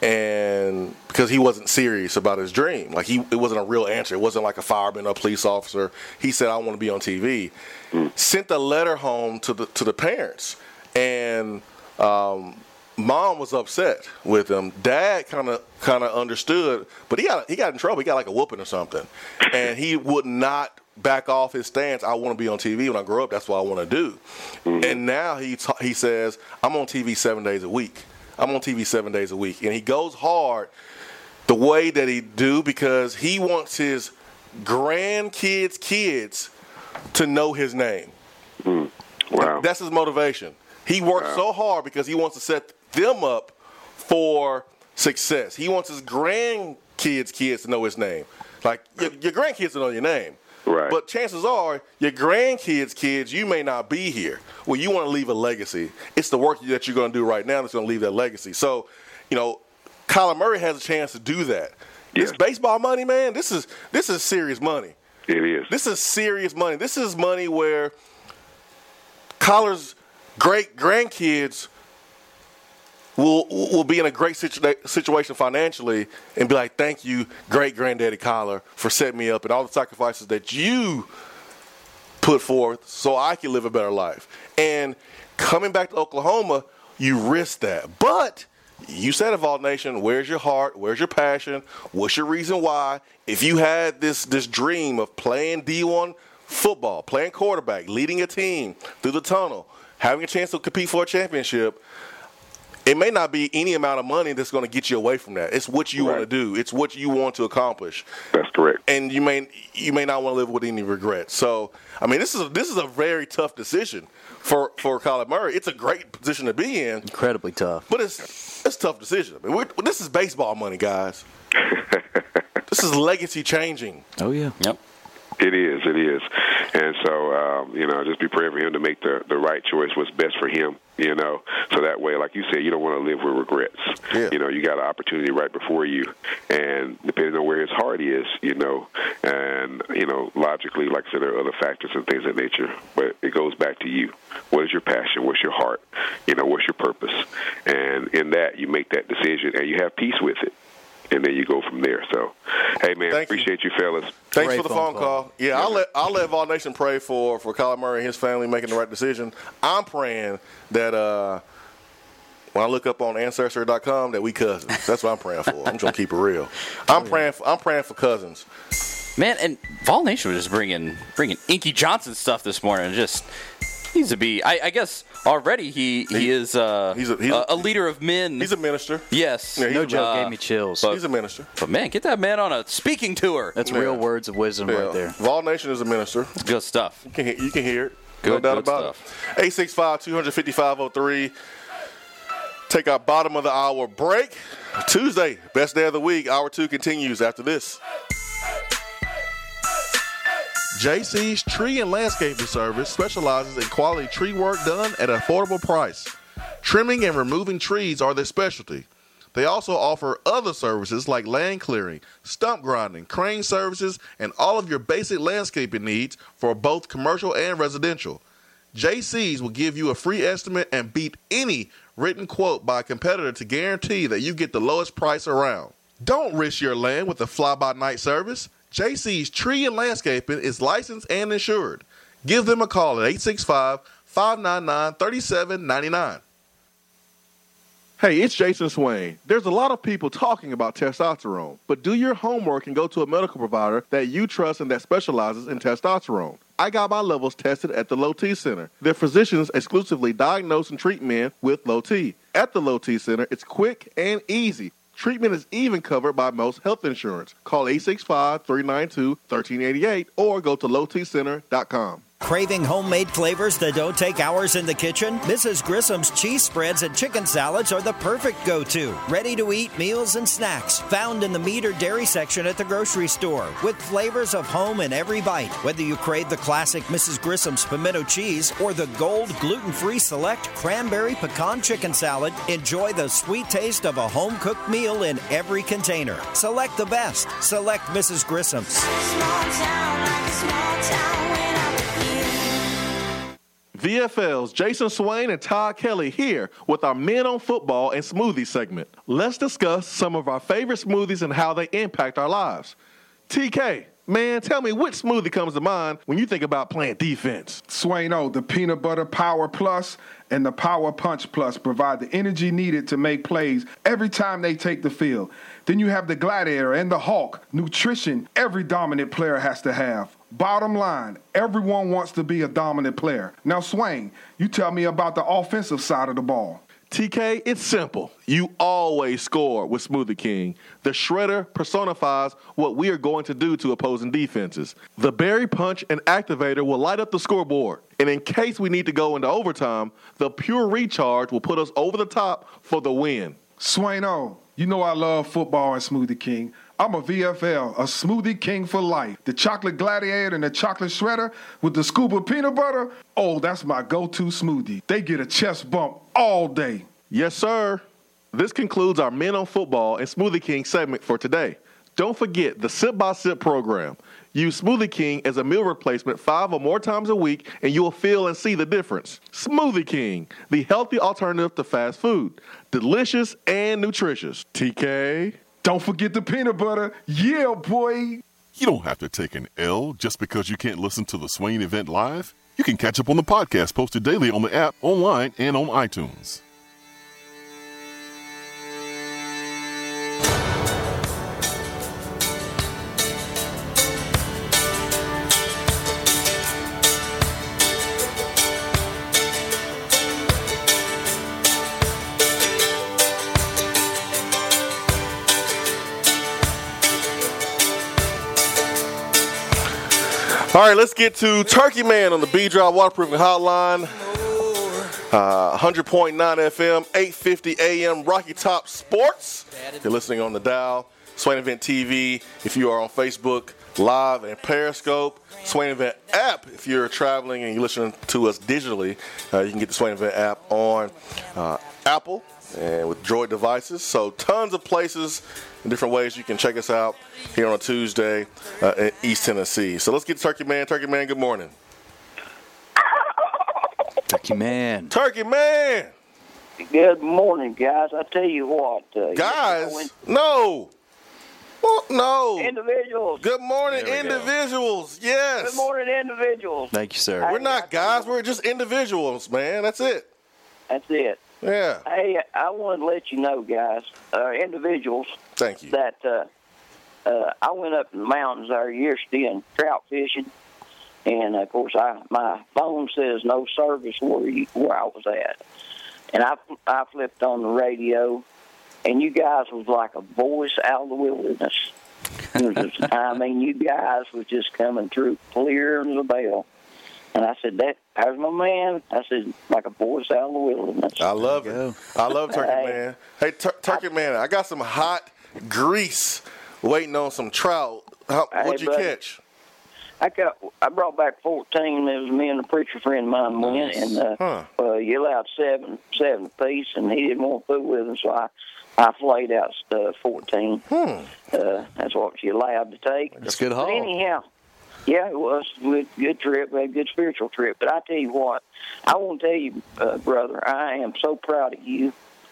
Speaker 3: and because he wasn't serious about his dream. Like, he, it wasn't a real answer. It wasn't like a fireman or a police officer. He said, I want to be on T V. Mm. Sent a letter home to the to the parents, and um, mom was upset with him. Dad kind of kind of understood, but he got he got in trouble. He got like a whooping or something, and he would not back off his stance. I want to be on T V when I grow up. That's what I want to do. Mm-hmm. And now he t- he says, I'm on T V seven days a week. I'm on T V seven days a week. And he goes hard the way that he do because he wants his grandkids' kids to know his name.
Speaker 11: Mm. Wow.
Speaker 3: That's his motivation. He works wow. so hard because he wants to set them up for success. He wants his grandkids' kids to know his name. Like, your, your grandkids to know your name.
Speaker 11: Right.
Speaker 3: But chances are, your grandkids' kids, you may not be here. Well, you want to leave a legacy. It's the work that you're going to do right now that's going to leave that legacy. So, you know, Kyler Murray has a chance to do that. Yes. This baseball money, man, this is this is serious money.
Speaker 11: It is.
Speaker 3: This is serious money. This is money where Kyler's great grandkids will will be in a great situa- situation financially and be like, thank you, great granddaddy Kyler, for setting me up and all the sacrifices that you put forth so I can live a better life. And coming back to Oklahoma, you risk that. But you said it, Vault Nation, where's your heart? Where's your passion? What's your reason why? If you had this this dream of playing D one football, playing quarterback, leading a team through the tunnel, having a chance to compete for a championship, it may not be any amount of money that's going to get you away from that. It's what you right. want to do. It's what you want to accomplish.
Speaker 11: That's correct.
Speaker 3: And you may you may not want to live with any regrets. So, I mean, this is a, this is a very tough decision for for Kyler Murray. It's a great position to be in.
Speaker 4: Incredibly tough.
Speaker 3: But it's it's a tough decision. I mean, we're, this is baseball money, guys. This is legacy changing.
Speaker 4: Oh yeah.
Speaker 5: Yep.
Speaker 11: It is, it is. And so, um, you know, just be praying for him to make the, the right choice, what's best for him, you know. So that way, like you said, you don't want to live with regrets.
Speaker 3: Yeah.
Speaker 11: You know, you got an opportunity right before you, and depending on where his heart is, you know, and, you know, logically, like I said, there are other factors and things of that nature, but it goes back to you. What is your passion? What's your heart? You know, what's your purpose? And in that, you make that decision, and you have peace with it. And then you go from there. So, hey, man,
Speaker 3: Thank
Speaker 11: appreciate you,
Speaker 3: you
Speaker 11: fellas.
Speaker 3: Thanks Great for the phone, phone call. call. Yeah, yeah, I'll let I'll let Vol Nation pray for, for Kyler Murray and his family making the right decision. I'm praying that uh, when I look up on Ancestry dot com that we cousins. That's what I'm praying for. I'm just gonna keep it real. I'm praying for, I'm praying for cousins.
Speaker 5: Man, and Vol Nation was just bringing bringing Inky Johnson stuff this morning. Just needs to be. I, I guess already he he, he is uh,
Speaker 3: he's, a, he's
Speaker 5: a, a leader of men.
Speaker 3: He's a minister.
Speaker 5: Yes,
Speaker 3: yeah,
Speaker 4: no joke,
Speaker 5: uh,
Speaker 4: gave me chills.
Speaker 5: But,
Speaker 3: he's a minister.
Speaker 5: But man, get that man on a speaking tour.
Speaker 4: That's
Speaker 3: yeah.
Speaker 4: real words of wisdom
Speaker 3: yeah.
Speaker 4: right there.
Speaker 3: Vol Nation is a minister.
Speaker 5: Good stuff.
Speaker 3: You can hear, you can hear it.
Speaker 5: Good,
Speaker 3: no doubt
Speaker 5: good
Speaker 3: about
Speaker 5: stuff.
Speaker 3: it. eight six five, two five five, oh three. Take our bottom of the hour break. Tuesday, best day of the week. Hour two continues after this. J C's Tree and Landscaping Service specializes in quality tree work done at an affordable price. Trimming and removing trees are their specialty. They also offer other services like land clearing, stump grinding, crane services, and all of your basic landscaping needs for both commercial and residential. J C's will give you a free estimate and beat any written quote by a competitor to guarantee that you get the lowest price around. Don't risk your land with a fly-by-night service. J C's Tree and Landscaping is licensed and insured. Give them a call at eight six five, five nine nine, three seven nine nine. Hey, it's Jason Swain. There's a lot of people talking about testosterone, but do your homework and go to a medical provider that you trust and that specializes in testosterone. I got my levels tested at the Low T Center. Their physicians exclusively diagnose and treat men with low T. At the Low T Center, it's quick and easy. Treatment is even covered by most health insurance. Call eight six five, three nine two, one three eight eight or go to low t center dot com.
Speaker 12: Craving homemade flavors that don't take hours in the kitchen? Missus Grissom's cheese spreads and chicken salads are the perfect go-to. Ready-to-eat meals and snacks found in the meat or dairy section at the grocery store with flavors of home in every bite. Whether you crave the classic Missus Grissom's pimento cheese or the gold gluten-free select cranberry pecan chicken salad, enjoy the sweet taste of a home-cooked meal in every container. Select the best. Select Missus Grissom's.
Speaker 13: Small town, like a small town when I'm
Speaker 6: V F L's Jason Swain and Todd Kelly here with our Men on Football and Smoothie segment. Let's discuss some of our favorite smoothies and how they impact our lives. T K, man, tell me which smoothie comes to mind when you think about playing defense.
Speaker 14: Swaino, the Peanut Butter Power Plus and the Power Punch Plus provide the energy needed to make plays every time they take the field. Then you have the Gladiator and the Hulk, nutrition every dominant player has to have. Bottom line, everyone wants to be a dominant player. Now, Swain, you tell me about the offensive side of the ball.
Speaker 6: T K, it's simple. You always score with Smoothie King. The shredder personifies what we are going to do to opposing defenses. The Berry Punch and Activator will light up the scoreboard. And in case we need to go into overtime, the Pure Recharge will put us over the top for the win.
Speaker 14: Swaino, you know I love football and Smoothie King. I'm a V F L, a Smoothie King for life. The Chocolate Gladiator and the Chocolate Shredder with the scoop of peanut butter, oh, that's my go-to smoothie. They get a chest bump all day.
Speaker 6: Yes, sir. This concludes our Men on Football and Smoothie King segment for today. Don't forget the Sip by Sip program. Use Smoothie King as a meal replacement five or more times a week, and you'll feel and see the difference. Smoothie King, the healthy alternative to fast food. Delicious and nutritious. T K...
Speaker 14: Don't forget the peanut butter. Yeah, boy.
Speaker 2: You don't have to take an L just because you can't listen to the Swain event live. You can catch up on the podcast posted daily on the app, online, and on iTunes.
Speaker 3: All right, let's get to Turkey Man on the B-Drive Waterproofing Hotline. Uh, one hundred point nine F M, eight fifty A M, Rocky Top Sports. You're listening on the dial. Swain Event T V if you are on Facebook Live and Periscope. Swain Event app if you're traveling and you're listening to us digitally. Uh, you can get the Swain Event app on uh, Apple and with Droid devices. So tons of places and different ways you can check us out here on a Tuesday uh, in East Tennessee. So let's get to Turkey Man. Turkey Man, good morning.
Speaker 4: Turkey Man.
Speaker 3: Turkey Man.
Speaker 15: Good morning, guys. I tell you what. Uh,
Speaker 3: Guys?
Speaker 15: went-
Speaker 3: No. Well, no.
Speaker 15: Individuals.
Speaker 3: Good morning,
Speaker 4: There we go.
Speaker 3: individuals. Yes.
Speaker 15: Good morning, individuals.
Speaker 4: Thank you, sir.
Speaker 3: We're not guys. We're just individuals, man. That's it.
Speaker 15: That's it.
Speaker 3: Yeah.
Speaker 15: Hey, I wanted to let you know, guys, uh, individuals,
Speaker 3: Thank you.
Speaker 15: that uh, uh, I went up in the mountains there yesterday and trout fishing, and of course, I my phone says no service where you, where I was at, and I I flipped on the radio, and you guys was like a voice out of the wilderness. It was just- I mean, you guys was just coming through clear as a bell. And I said, that, there's my man. I said, like a voice out of the wilderness.
Speaker 3: I love it. I love Turkey
Speaker 15: Hey.
Speaker 3: Man. Hey, tur- Turkey Man, I got some hot grease waiting on some trout. How,
Speaker 15: Hey,
Speaker 3: what'd you
Speaker 15: buddy.
Speaker 3: catch?
Speaker 15: I got, I brought back fourteen. It was me and a preacher friend of mine went, and uh,
Speaker 3: Huh.
Speaker 15: uh, you allowed seven, seven apiece, and he didn't want to fool with them, so I, I flayed out uh, fourteen.
Speaker 3: Hmm.
Speaker 15: Uh, that's what you allowed to take.
Speaker 4: That's a good
Speaker 15: But
Speaker 4: haul.
Speaker 15: anyhow, yeah, it was a good, good trip, a good spiritual trip. But I tell you what, I want to tell you, uh, brother, I am so proud of you.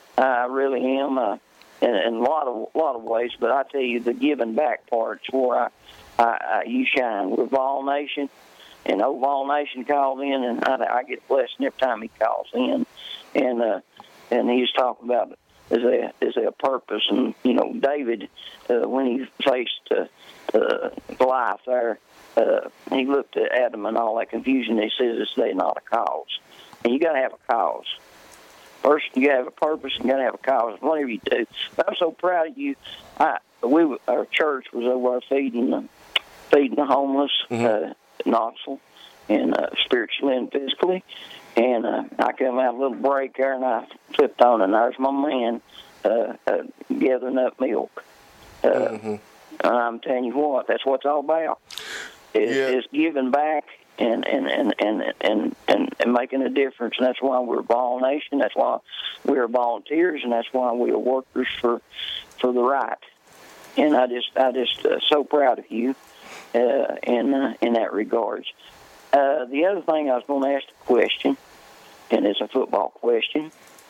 Speaker 15: I really am, uh, in, in a lot of lot of ways. But I tell you, the giving back part's where I, I, I you shine. With Vol Nation, and old Vol Nation calls in, and I, I get blessed every time he calls in. And uh, and he's talking about is there is there a purpose? And you know, David, uh, when he faced uh, uh, Goliath there. Uh, he looked at Adam and all that confusion. He says it's they not a cause, and you got to have a cause. First, you got to have a purpose, and you got to have a cause. Whatever you do, but I'm so proud of you. I we our church was over there feeding the feeding the homeless
Speaker 3: Mm-hmm.
Speaker 15: uh, in Knoxville, and uh, spiritually and physically. And uh, I came out a little break there, and I flipped on, and there's my man uh, uh, gathering up milk. Uh,
Speaker 3: Mm-hmm.
Speaker 15: And I'm telling you what, that's what it's all about. Is,
Speaker 3: Yeah.
Speaker 15: is giving back and and, and, and, and, and and making a difference. And that's why we're Vol Nation. That's why we're volunteers, and that's why we are workers for for the right. And I just I just uh, so proud of you uh, in uh, in that regards. Uh, the other thing I was going to ask a question, and it's a football question.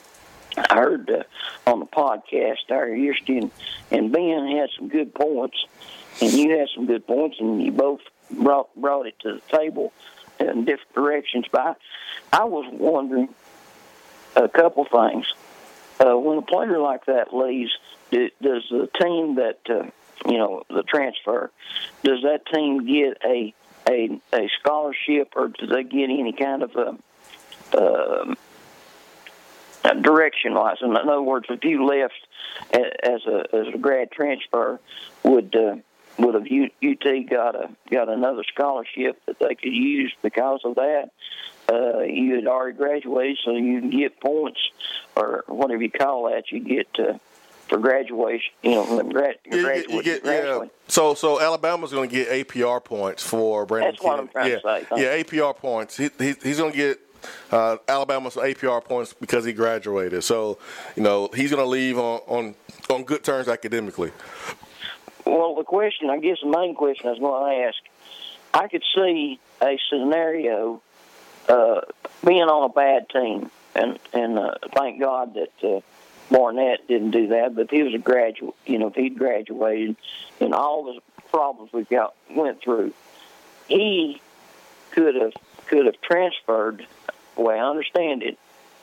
Speaker 15: I heard uh, on the podcast there yesterday, and, and Ben had some good points, and you had some good points, and you both brought brought it to the table in different directions. But I, I was wondering a couple things. Uh, when a player like that leaves, do, does the team that uh, you know the transfer, does that team get a a, a scholarship, or do they get any kind of a uh, direction-wise? In other words, if you left a- as a as a grad transfer, would uh, would have U- UT got a got another scholarship that they could use because of that? Uh, you had already graduated, so you can get points or whatever you call that. You get uh, for graduation. You know, when grad,
Speaker 3: Yeah, you get, you get, yeah. So, so Alabama's going to get A P R points for Brandon.
Speaker 15: That's what I'm trying
Speaker 3: yeah.
Speaker 15: to say. Thank
Speaker 3: Yeah, A P R points. He, he, he's going to get uh, Alabama's A P R points because he graduated. So, you know, he's going to leave on, on on good terms academically.
Speaker 15: Well, the question, I guess the main question I was going to ask, I could see a scenario uh, being on a bad team, and and uh, thank God that uh, Barnett didn't do that. But if he was a graduate, you know, if he'd graduated, and all the problems we got went through, he could have could have transferred, the way I understand it,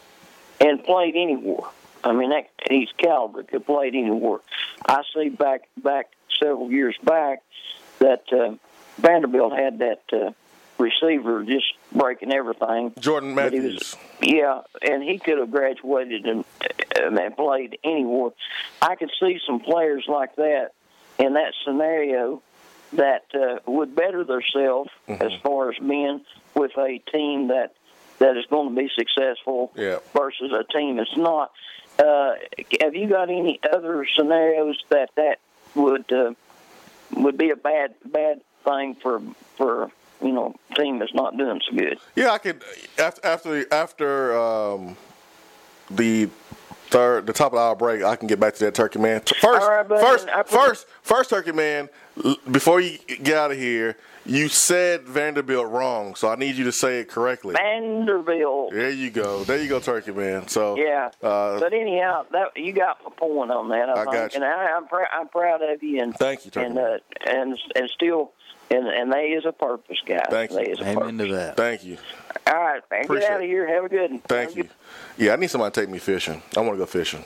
Speaker 15: and played anywhere. I mean, that, he's caliber, could play anywhere. I see back back several years back that uh, Vanderbilt had that uh, receiver just breaking everything.
Speaker 3: Jordan
Speaker 15: But he
Speaker 3: Matthews.
Speaker 15: was, yeah, and he could have graduated and, uh, and played anywhere. I could see some players like that in that scenario that uh, would better themselves
Speaker 3: Mm-hmm.
Speaker 15: as far as being with a team that that is going to be successful
Speaker 3: Yeah.
Speaker 15: versus a team that's not. Uh, have you got any other scenarios that that would uh, would be a bad bad thing for for you know a team that's not doing so good.
Speaker 3: Yeah, I could after after after um, the third the top of the hour break. I can get back to that Turkey Man. First,
Speaker 15: All right, buddy,
Speaker 3: first,
Speaker 15: I put-
Speaker 3: first, first Turkey Man. l- Before you get out of here, you said Vanderbilt wrong, so I need you to say it correctly.
Speaker 15: Vanderbilt.
Speaker 3: There you go. There you go, Turkey Man. So
Speaker 15: Yeah,
Speaker 3: uh,
Speaker 15: but anyhow, that you got my point on that. I,
Speaker 3: I
Speaker 15: think.
Speaker 3: got you.
Speaker 15: and I, I'm pr- I'm proud of you. And
Speaker 3: Thank you, Turkey
Speaker 15: and uh, and and still, and and they is a purpose, guys.
Speaker 3: Thank you.
Speaker 15: They is a
Speaker 4: Amen
Speaker 15: purpose.
Speaker 4: to that.
Speaker 3: Thank you.
Speaker 15: All right, man.
Speaker 3: Appreciate
Speaker 15: Get out of here. Have a good one.
Speaker 3: Thank
Speaker 15: Have a
Speaker 3: you. Yeah, I need somebody to take me fishing. I want to go fishing.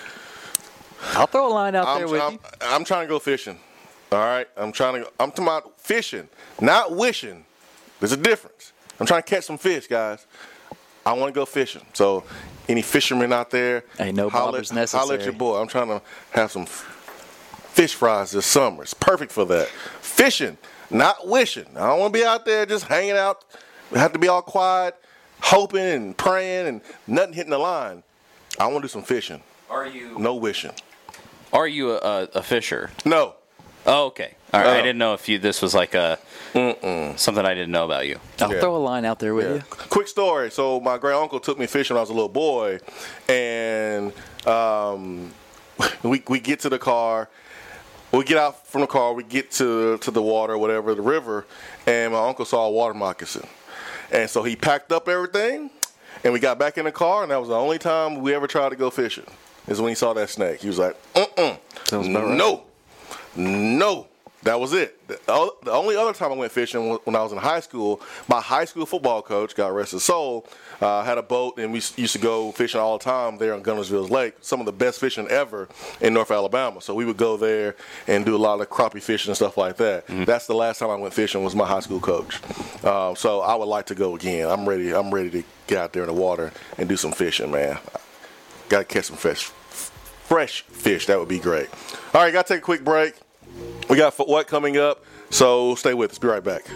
Speaker 4: I'll throw a line out
Speaker 3: I'm,
Speaker 4: there with
Speaker 3: I'm,
Speaker 4: you.
Speaker 3: I'm trying to go fishing. All right, I'm trying to. I'm talking about fishing, not wishing. There's a difference. I'm trying to catch some fish, guys. I want to go fishing. So, any fishermen out there?
Speaker 4: Ain't no
Speaker 3: holler,
Speaker 4: bobbers
Speaker 3: holler at
Speaker 4: necessary.
Speaker 3: your boy. I'm trying to have some f- fish fries this summer. It's perfect for that. Fishing, not wishing. I don't want to be out there just hanging out. We have to be all quiet, hoping and praying, and nothing hitting the line. I want to do some fishing.
Speaker 5: Are you?
Speaker 3: No wishing.
Speaker 5: Are you a, a fisher?
Speaker 3: No.
Speaker 5: Oh, okay. All right.
Speaker 3: No.
Speaker 5: I didn't know if you this was like a
Speaker 3: Mm-mm.
Speaker 5: something I didn't know about you.
Speaker 4: I'll
Speaker 3: Yeah.
Speaker 4: throw a line out there with
Speaker 3: Yeah.
Speaker 4: you.
Speaker 3: Quick story. So my great uncle took me fishing when I was a little boy, and um, we we get to the car. We get out from the car. We get to to the water, whatever, the river, and my uncle saw a water moccasin, and so he packed up everything, and we got back in the car, and that was the only time we ever tried to go fishing. Is when he saw that snake. He was like, "Mm-mm,
Speaker 4: Sounds about right.
Speaker 3: no, no." That was it. The o- the only other time I went fishing was when I was in high school. My high school football coach, God rest his soul, uh, had a boat, and we s- used to go fishing all the time there on Gunnersville Lake. Some of the best fishing ever in North Alabama. So we would go there and do a lot of crappie fishing and stuff like that. That's the last time I went fishing was my high school coach. Uh, so I would like to go again. I'm ready. I'm ready to get out there in the water and do some fishing, man. Got to catch some fish, fresh fish. That would be great. All right, got to take a quick break. We got For What coming up, so stay with us. Be right back.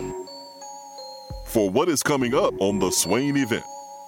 Speaker 2: For what is coming up on the Swain event.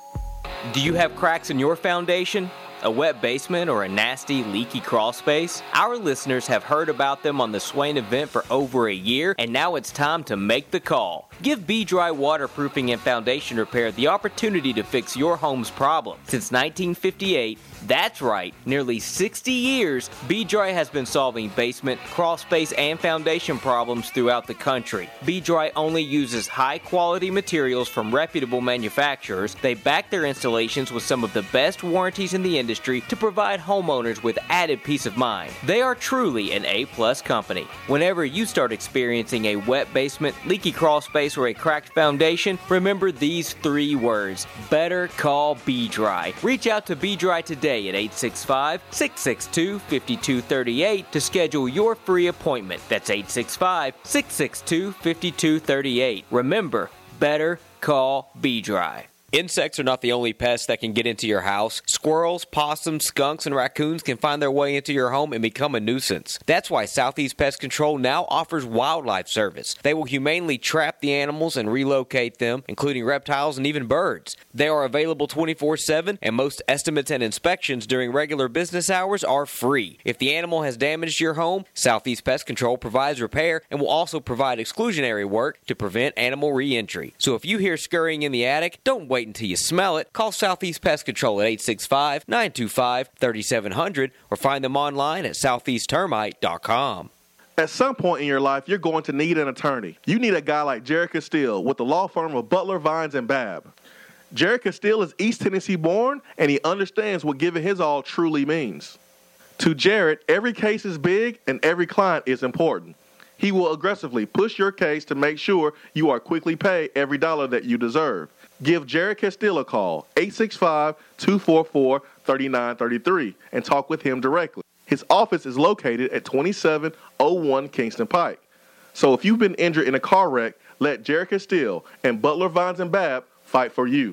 Speaker 1: Do you have cracks in your foundation? A wet basement or a nasty, leaky crawl space? Our listeners have heard about them on the Swain event for over a year, and now it's time to make the call. Give B-Dry Waterproofing and Foundation Repair the opportunity to fix your home's problem. Since nineteen fifty-eight, that's right, nearly sixty years, B-Dry has been solving basement, crawl space, and foundation problems throughout the country. B-Dry only uses high-quality materials from reputable manufacturers. They back their installations with some of the best warranties in the industry to provide homeowners with added peace of mind. They are truly an A-plus company. Whenever you start experiencing a wet basement, leaky crawl space, or a cracked foundation, remember these three words: better call B-Dry. Reach out to B-Dry today at eight six five, six six two, five two three eight to schedule your free appointment. That's eight six five, six six two, five two three eight. Remember, better call B-Dry. Insects are not the only pests that can get into your house. Squirrels, possums, skunks, and raccoons can find their way into your home and become a nuisance. That's why Southeast Pest Control now offers wildlife service. They will humanely trap the animals and relocate them, including reptiles and even birds. They are available twenty-four seven, and most estimates and inspections during regular business hours are free. If the animal has damaged your home, Southeast Pest Control provides repair and will also provide exclusionary work to prevent animal re-entry. So if you hear scurrying in the attic, don't wait until you smell it. Call Southeast Pest Control at eight six five, nine two five, three seven zero zero or find them online at southeast termite dot com.
Speaker 6: At some point in your life, you're going to need an attorney. You need a guy like Jared Castile with the law firm of Butler, Vines, and Babb. Jared Castile is East Tennessee born, and he understands what giving his all truly means. To Jared, every case is big and every client is important. He will aggressively push your case to make sure you are quickly paid every dollar that you deserve. Give Jared Castile a call, eight six five, two four four, three nine three three, and talk with him directly. His office is located at twenty-seven oh one Kingston Pike. So if you've been injured in a car wreck, let Jared Castile and Butler, Vines, and Babb fight for you.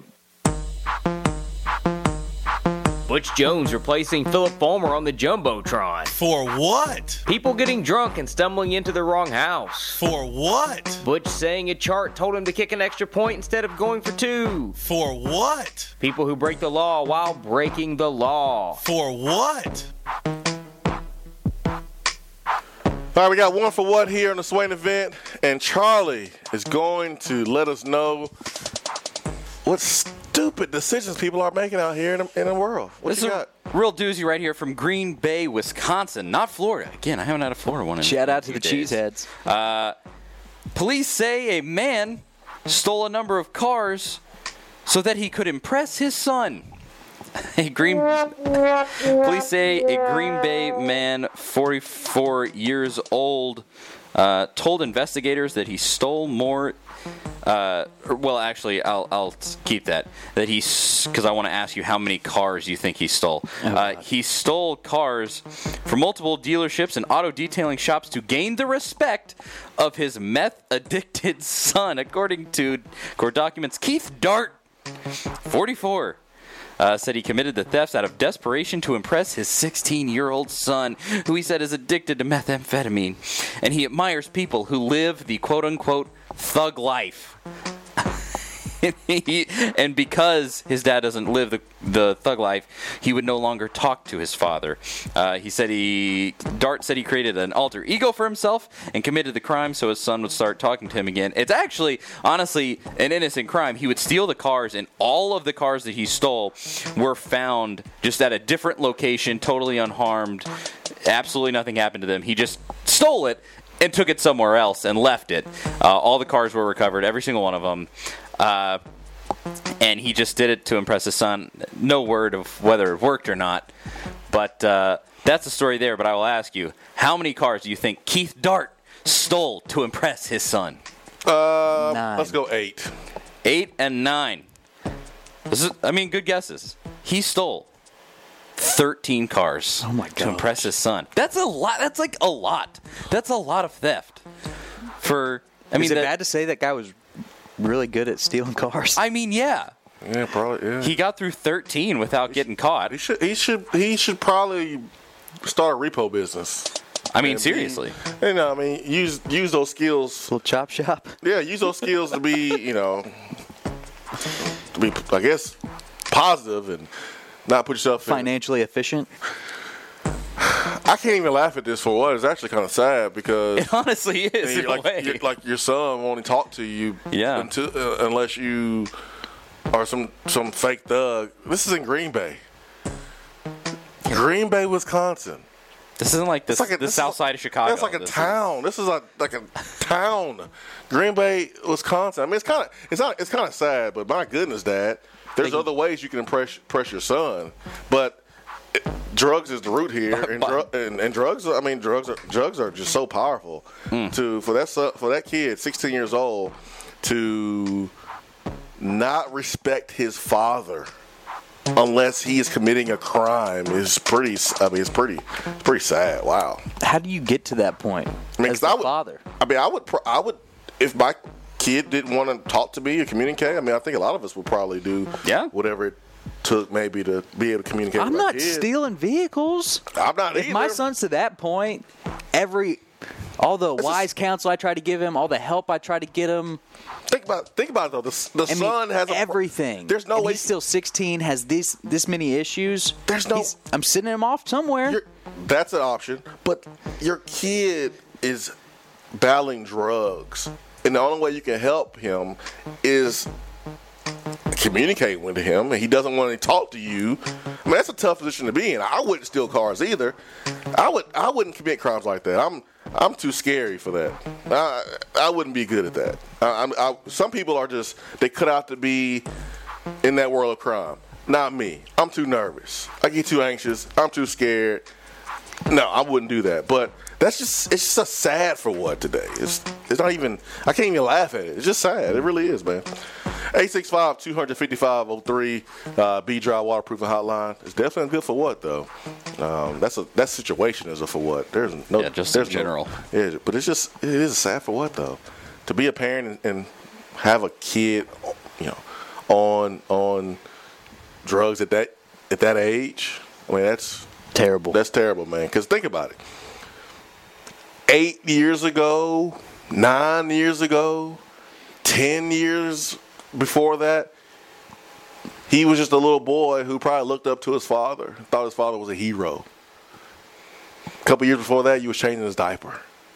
Speaker 1: Butch Jones replacing Philip Fulmer on the Jumbotron.
Speaker 16: For what?
Speaker 1: People getting drunk and stumbling into the wrong house.
Speaker 16: For what?
Speaker 1: Butch saying a chart told him to kick an extra point instead of going for two.
Speaker 16: For what?
Speaker 1: People who break the law while breaking the law.
Speaker 16: For what?
Speaker 3: All right, we got one for what here on the Swain event, and Charlie is going to let us know what stupid decisions people are making out here in the, in the world. What
Speaker 5: This
Speaker 3: you
Speaker 5: is
Speaker 3: got?
Speaker 5: a real doozy right here from Green Bay, Wisconsin, not Florida. Again, I haven't had a Florida one in
Speaker 4: Shout out
Speaker 5: a
Speaker 4: to the
Speaker 5: few days.
Speaker 4: cheeseheads.
Speaker 5: Uh, police say a man stole a number of cars so that he could impress his son. A Green Police say a Green Bay man, forty-four years old, uh, told investigators that he stole more. Uh, or- well, actually, I'll I'll keep that. That he because I want to ask you how many cars you think he stole. Uh, he stole cars from multiple dealerships and auto detailing shops to gain the respect of his meth-addicted son, according to court documents. Keith Dart, forty-four. Uh, said he committed the thefts out of desperation to impress his sixteen-year-old son, who he said is addicted to methamphetamine. And he admires people who live the quote-unquote thug life. He- and because his dad doesn't live the, the thug life, he would no longer talk to his father. Uh, he said he, Dart said he created an alter ego for himself and committed the crime so his son would start talking to him again. It's actually, honestly, an innocent crime. He would steal the cars, and all of the cars that he stole were found just at a different location, totally unharmed. Absolutely nothing happened to them. He just stole it and took it somewhere else and left it. Uh, all the cars were recovered, every single one of them. Uh, and he just did it to impress his son. No word of whether it worked or not. But uh, that's the story there. But I will ask you, how many cars do you think Keith Dart stole to impress his son?
Speaker 3: Uh,
Speaker 4: Nine.
Speaker 3: let's go eight.
Speaker 5: Eight and nine. This is, I mean, good guesses. He stole thirteen cars
Speaker 4: Oh my
Speaker 5: to
Speaker 4: gosh.
Speaker 5: impress his son. That's a lot. That's like a lot. That's a lot of theft. For I mean,
Speaker 4: Is it
Speaker 5: that-
Speaker 4: bad to say that guy was really good at stealing cars?
Speaker 5: I mean, yeah.
Speaker 3: Yeah, probably. Yeah.
Speaker 5: He got through thirteen without getting caught.
Speaker 3: He should. He should. He should probably start a repo business.
Speaker 5: I mean,
Speaker 3: And
Speaker 5: seriously.
Speaker 3: Be, you know, I mean, use use those skills.
Speaker 4: Little chop shop.
Speaker 3: Yeah, use those skills to be, you know, to be, I guess, positive and not put yourself in.
Speaker 4: Financially efficient.
Speaker 3: I can't even laugh at this for what. It's actually kind of sad because
Speaker 5: It honestly is, in a
Speaker 3: like,
Speaker 5: way.
Speaker 3: you're- like your son won't even talk to you
Speaker 5: Yeah.
Speaker 3: until, uh, unless you are some some fake thug. This is in Green Bay. Green Bay, Wisconsin.
Speaker 5: This isn't like this,
Speaker 3: It's like a-
Speaker 5: the
Speaker 3: this
Speaker 5: south
Speaker 3: is-
Speaker 5: side of Chicago.
Speaker 3: That's like a
Speaker 5: This is-
Speaker 3: town. This is like like a town. Green Bay, Wisconsin. I mean, it's kind of it's not it's kind of sad, but my goodness, Dad, there's other ways you can impress impress your son, but it- drugs is the root here, and, dru- and and drugs. I mean, drugs are drugs are just so powerful to for that son, for that kid, sixteen years old, to not respect his father unless he is committing a crime is pretty. I mean, it's pretty, it's pretty sad. Wow.
Speaker 4: How do you get to that point
Speaker 3: I mean,
Speaker 4: as
Speaker 3: 'cause
Speaker 4: the
Speaker 3: I would,
Speaker 4: father?
Speaker 3: I mean, I would, pro- I would, if my kid didn't want to talk to me or communicate. I mean, I think a lot of us would probably do,
Speaker 5: yeah,
Speaker 3: whatever it took maybe to be able to communicate.
Speaker 4: I'm
Speaker 3: with my
Speaker 4: not
Speaker 3: kid.
Speaker 4: stealing vehicles.
Speaker 3: I'm not
Speaker 4: If my
Speaker 3: either.
Speaker 4: son's to that point, every all the wise counsel I try to give him, all the help I try to get him.
Speaker 3: Think about think about it though. The, the
Speaker 4: I mean,
Speaker 3: son has a,
Speaker 4: everything.
Speaker 3: There's no
Speaker 4: and
Speaker 3: way
Speaker 4: he's still sixteen. Has this this many issues?
Speaker 3: There's no.
Speaker 4: He's- I'm sending him off somewhere.
Speaker 3: That's an option, but your kid is battling drugs, and the only way you can help him is communicate with him, and he doesn't want to talk to you. I mean, that's a tough position to be in. I wouldn't steal cars either. I would. I wouldn't commit crimes like that. I'm. I'm too scary for that. I. I wouldn't be good at that. I, I'm. I, some people are just. They cut out to be in that world of crime. Not me. I'm too nervous. I get too anxious. I'm too scared. No, I wouldn't do that. But that's just. It's just a sad for what today. It's. It's not even. I can't even laugh at it. It's just sad. It really is, man. eight six five, two five five, oh three uh, B-Dry waterproofing hotline. It's definitely good for what though. Um, that's a that situation is a for what. There's no
Speaker 5: Yeah, just
Speaker 3: there's
Speaker 5: in general.
Speaker 3: No, yeah, but it's just it is a sad for what though. To be a parent and, and have a kid, you know, on on drugs at that at that age. I mean that's
Speaker 4: terrible.
Speaker 3: That's terrible, man. Because think about it. Eight years ago, nine years ago, ten years before that, he was just a little boy who probably looked up to his father, thought his father was a hero. A couple years before that, you was changing his diaper.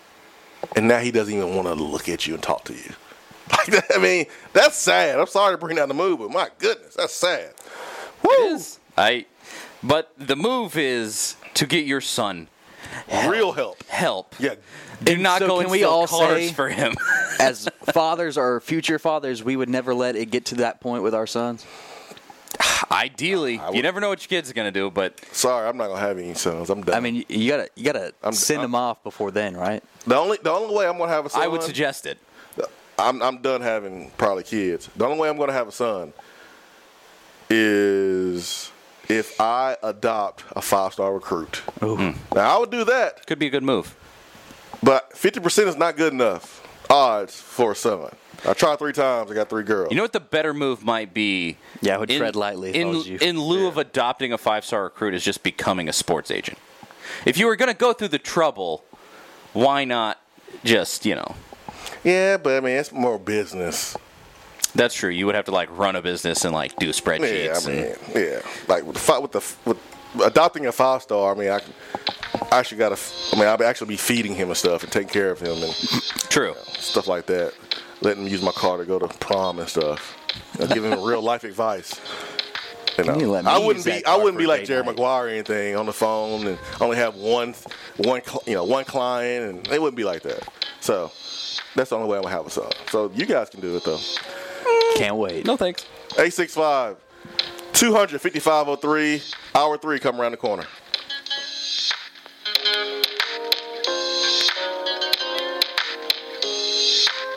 Speaker 3: and now he doesn't even want to look at you and talk to you. Like that, I mean, that's sad. I'm sorry to bring down the move, but my goodness, that's sad. Woo!
Speaker 5: It is. I, but the move is to get your son help.
Speaker 3: Real help.
Speaker 5: Help.
Speaker 3: Yeah.
Speaker 5: Do not
Speaker 4: so
Speaker 5: go
Speaker 4: can
Speaker 5: and
Speaker 4: we
Speaker 5: steal
Speaker 4: all
Speaker 5: cars
Speaker 4: say,
Speaker 5: for him.
Speaker 4: as fathers or future fathers, we would never let it get to that point with our sons?
Speaker 5: Ideally. You never know what your kid's going to do, but...
Speaker 3: Sorry, I'm not going to have any sons. I'm done.
Speaker 4: I mean, you, you gotta you gotta
Speaker 3: I'm-
Speaker 4: send them off before then, right?
Speaker 3: The only the only way I'm going to have a son...
Speaker 5: I would suggest it.
Speaker 3: I'm, I'm done having probably kids. The only way I'm going to have a son is if I adopt a five-star recruit.
Speaker 5: Mm.
Speaker 3: Now, I would do that.
Speaker 5: Could be a good move.
Speaker 3: But fifty percent is not good enough odds for a son. I tried three times. I got three girls.
Speaker 5: You know what the better move might be?
Speaker 4: Yeah, I would tread lightly if I
Speaker 5: in,
Speaker 4: was you.
Speaker 5: in lieu of adopting a five-star recruit is just becoming a sports agent. If you were going to go through the trouble, why not just, you know...
Speaker 3: Yeah, but I mean, it's more business.
Speaker 5: That's true. You would have to like run a business and like do spreadsheets.
Speaker 3: Yeah, I mean,
Speaker 5: and,
Speaker 3: yeah. Like with the fi- with the with adopting a five star. I mean, I, I actually got to. I mean, I'll actually be feeding him and stuff and taking care of him and
Speaker 5: true
Speaker 3: you know, stuff like that. Letting him use my car to go to prom and stuff. You know, giving him real life advice. You know,
Speaker 4: You let me
Speaker 3: I wouldn't
Speaker 4: use
Speaker 3: be.
Speaker 4: that
Speaker 3: I
Speaker 4: car
Speaker 3: wouldn't
Speaker 4: for
Speaker 3: be
Speaker 4: a
Speaker 3: like
Speaker 4: date
Speaker 3: Jerry
Speaker 4: night.
Speaker 3: Maguire or anything on the phone and only have one, one, cl- you know, one client, and it wouldn't be like that. So that's the only way I'm gonna have a son. So you guys can do it though.
Speaker 4: Can't wait.
Speaker 5: No thanks.
Speaker 3: eight six five, two hundred, fifty-five oh three, hour three, come around the corner.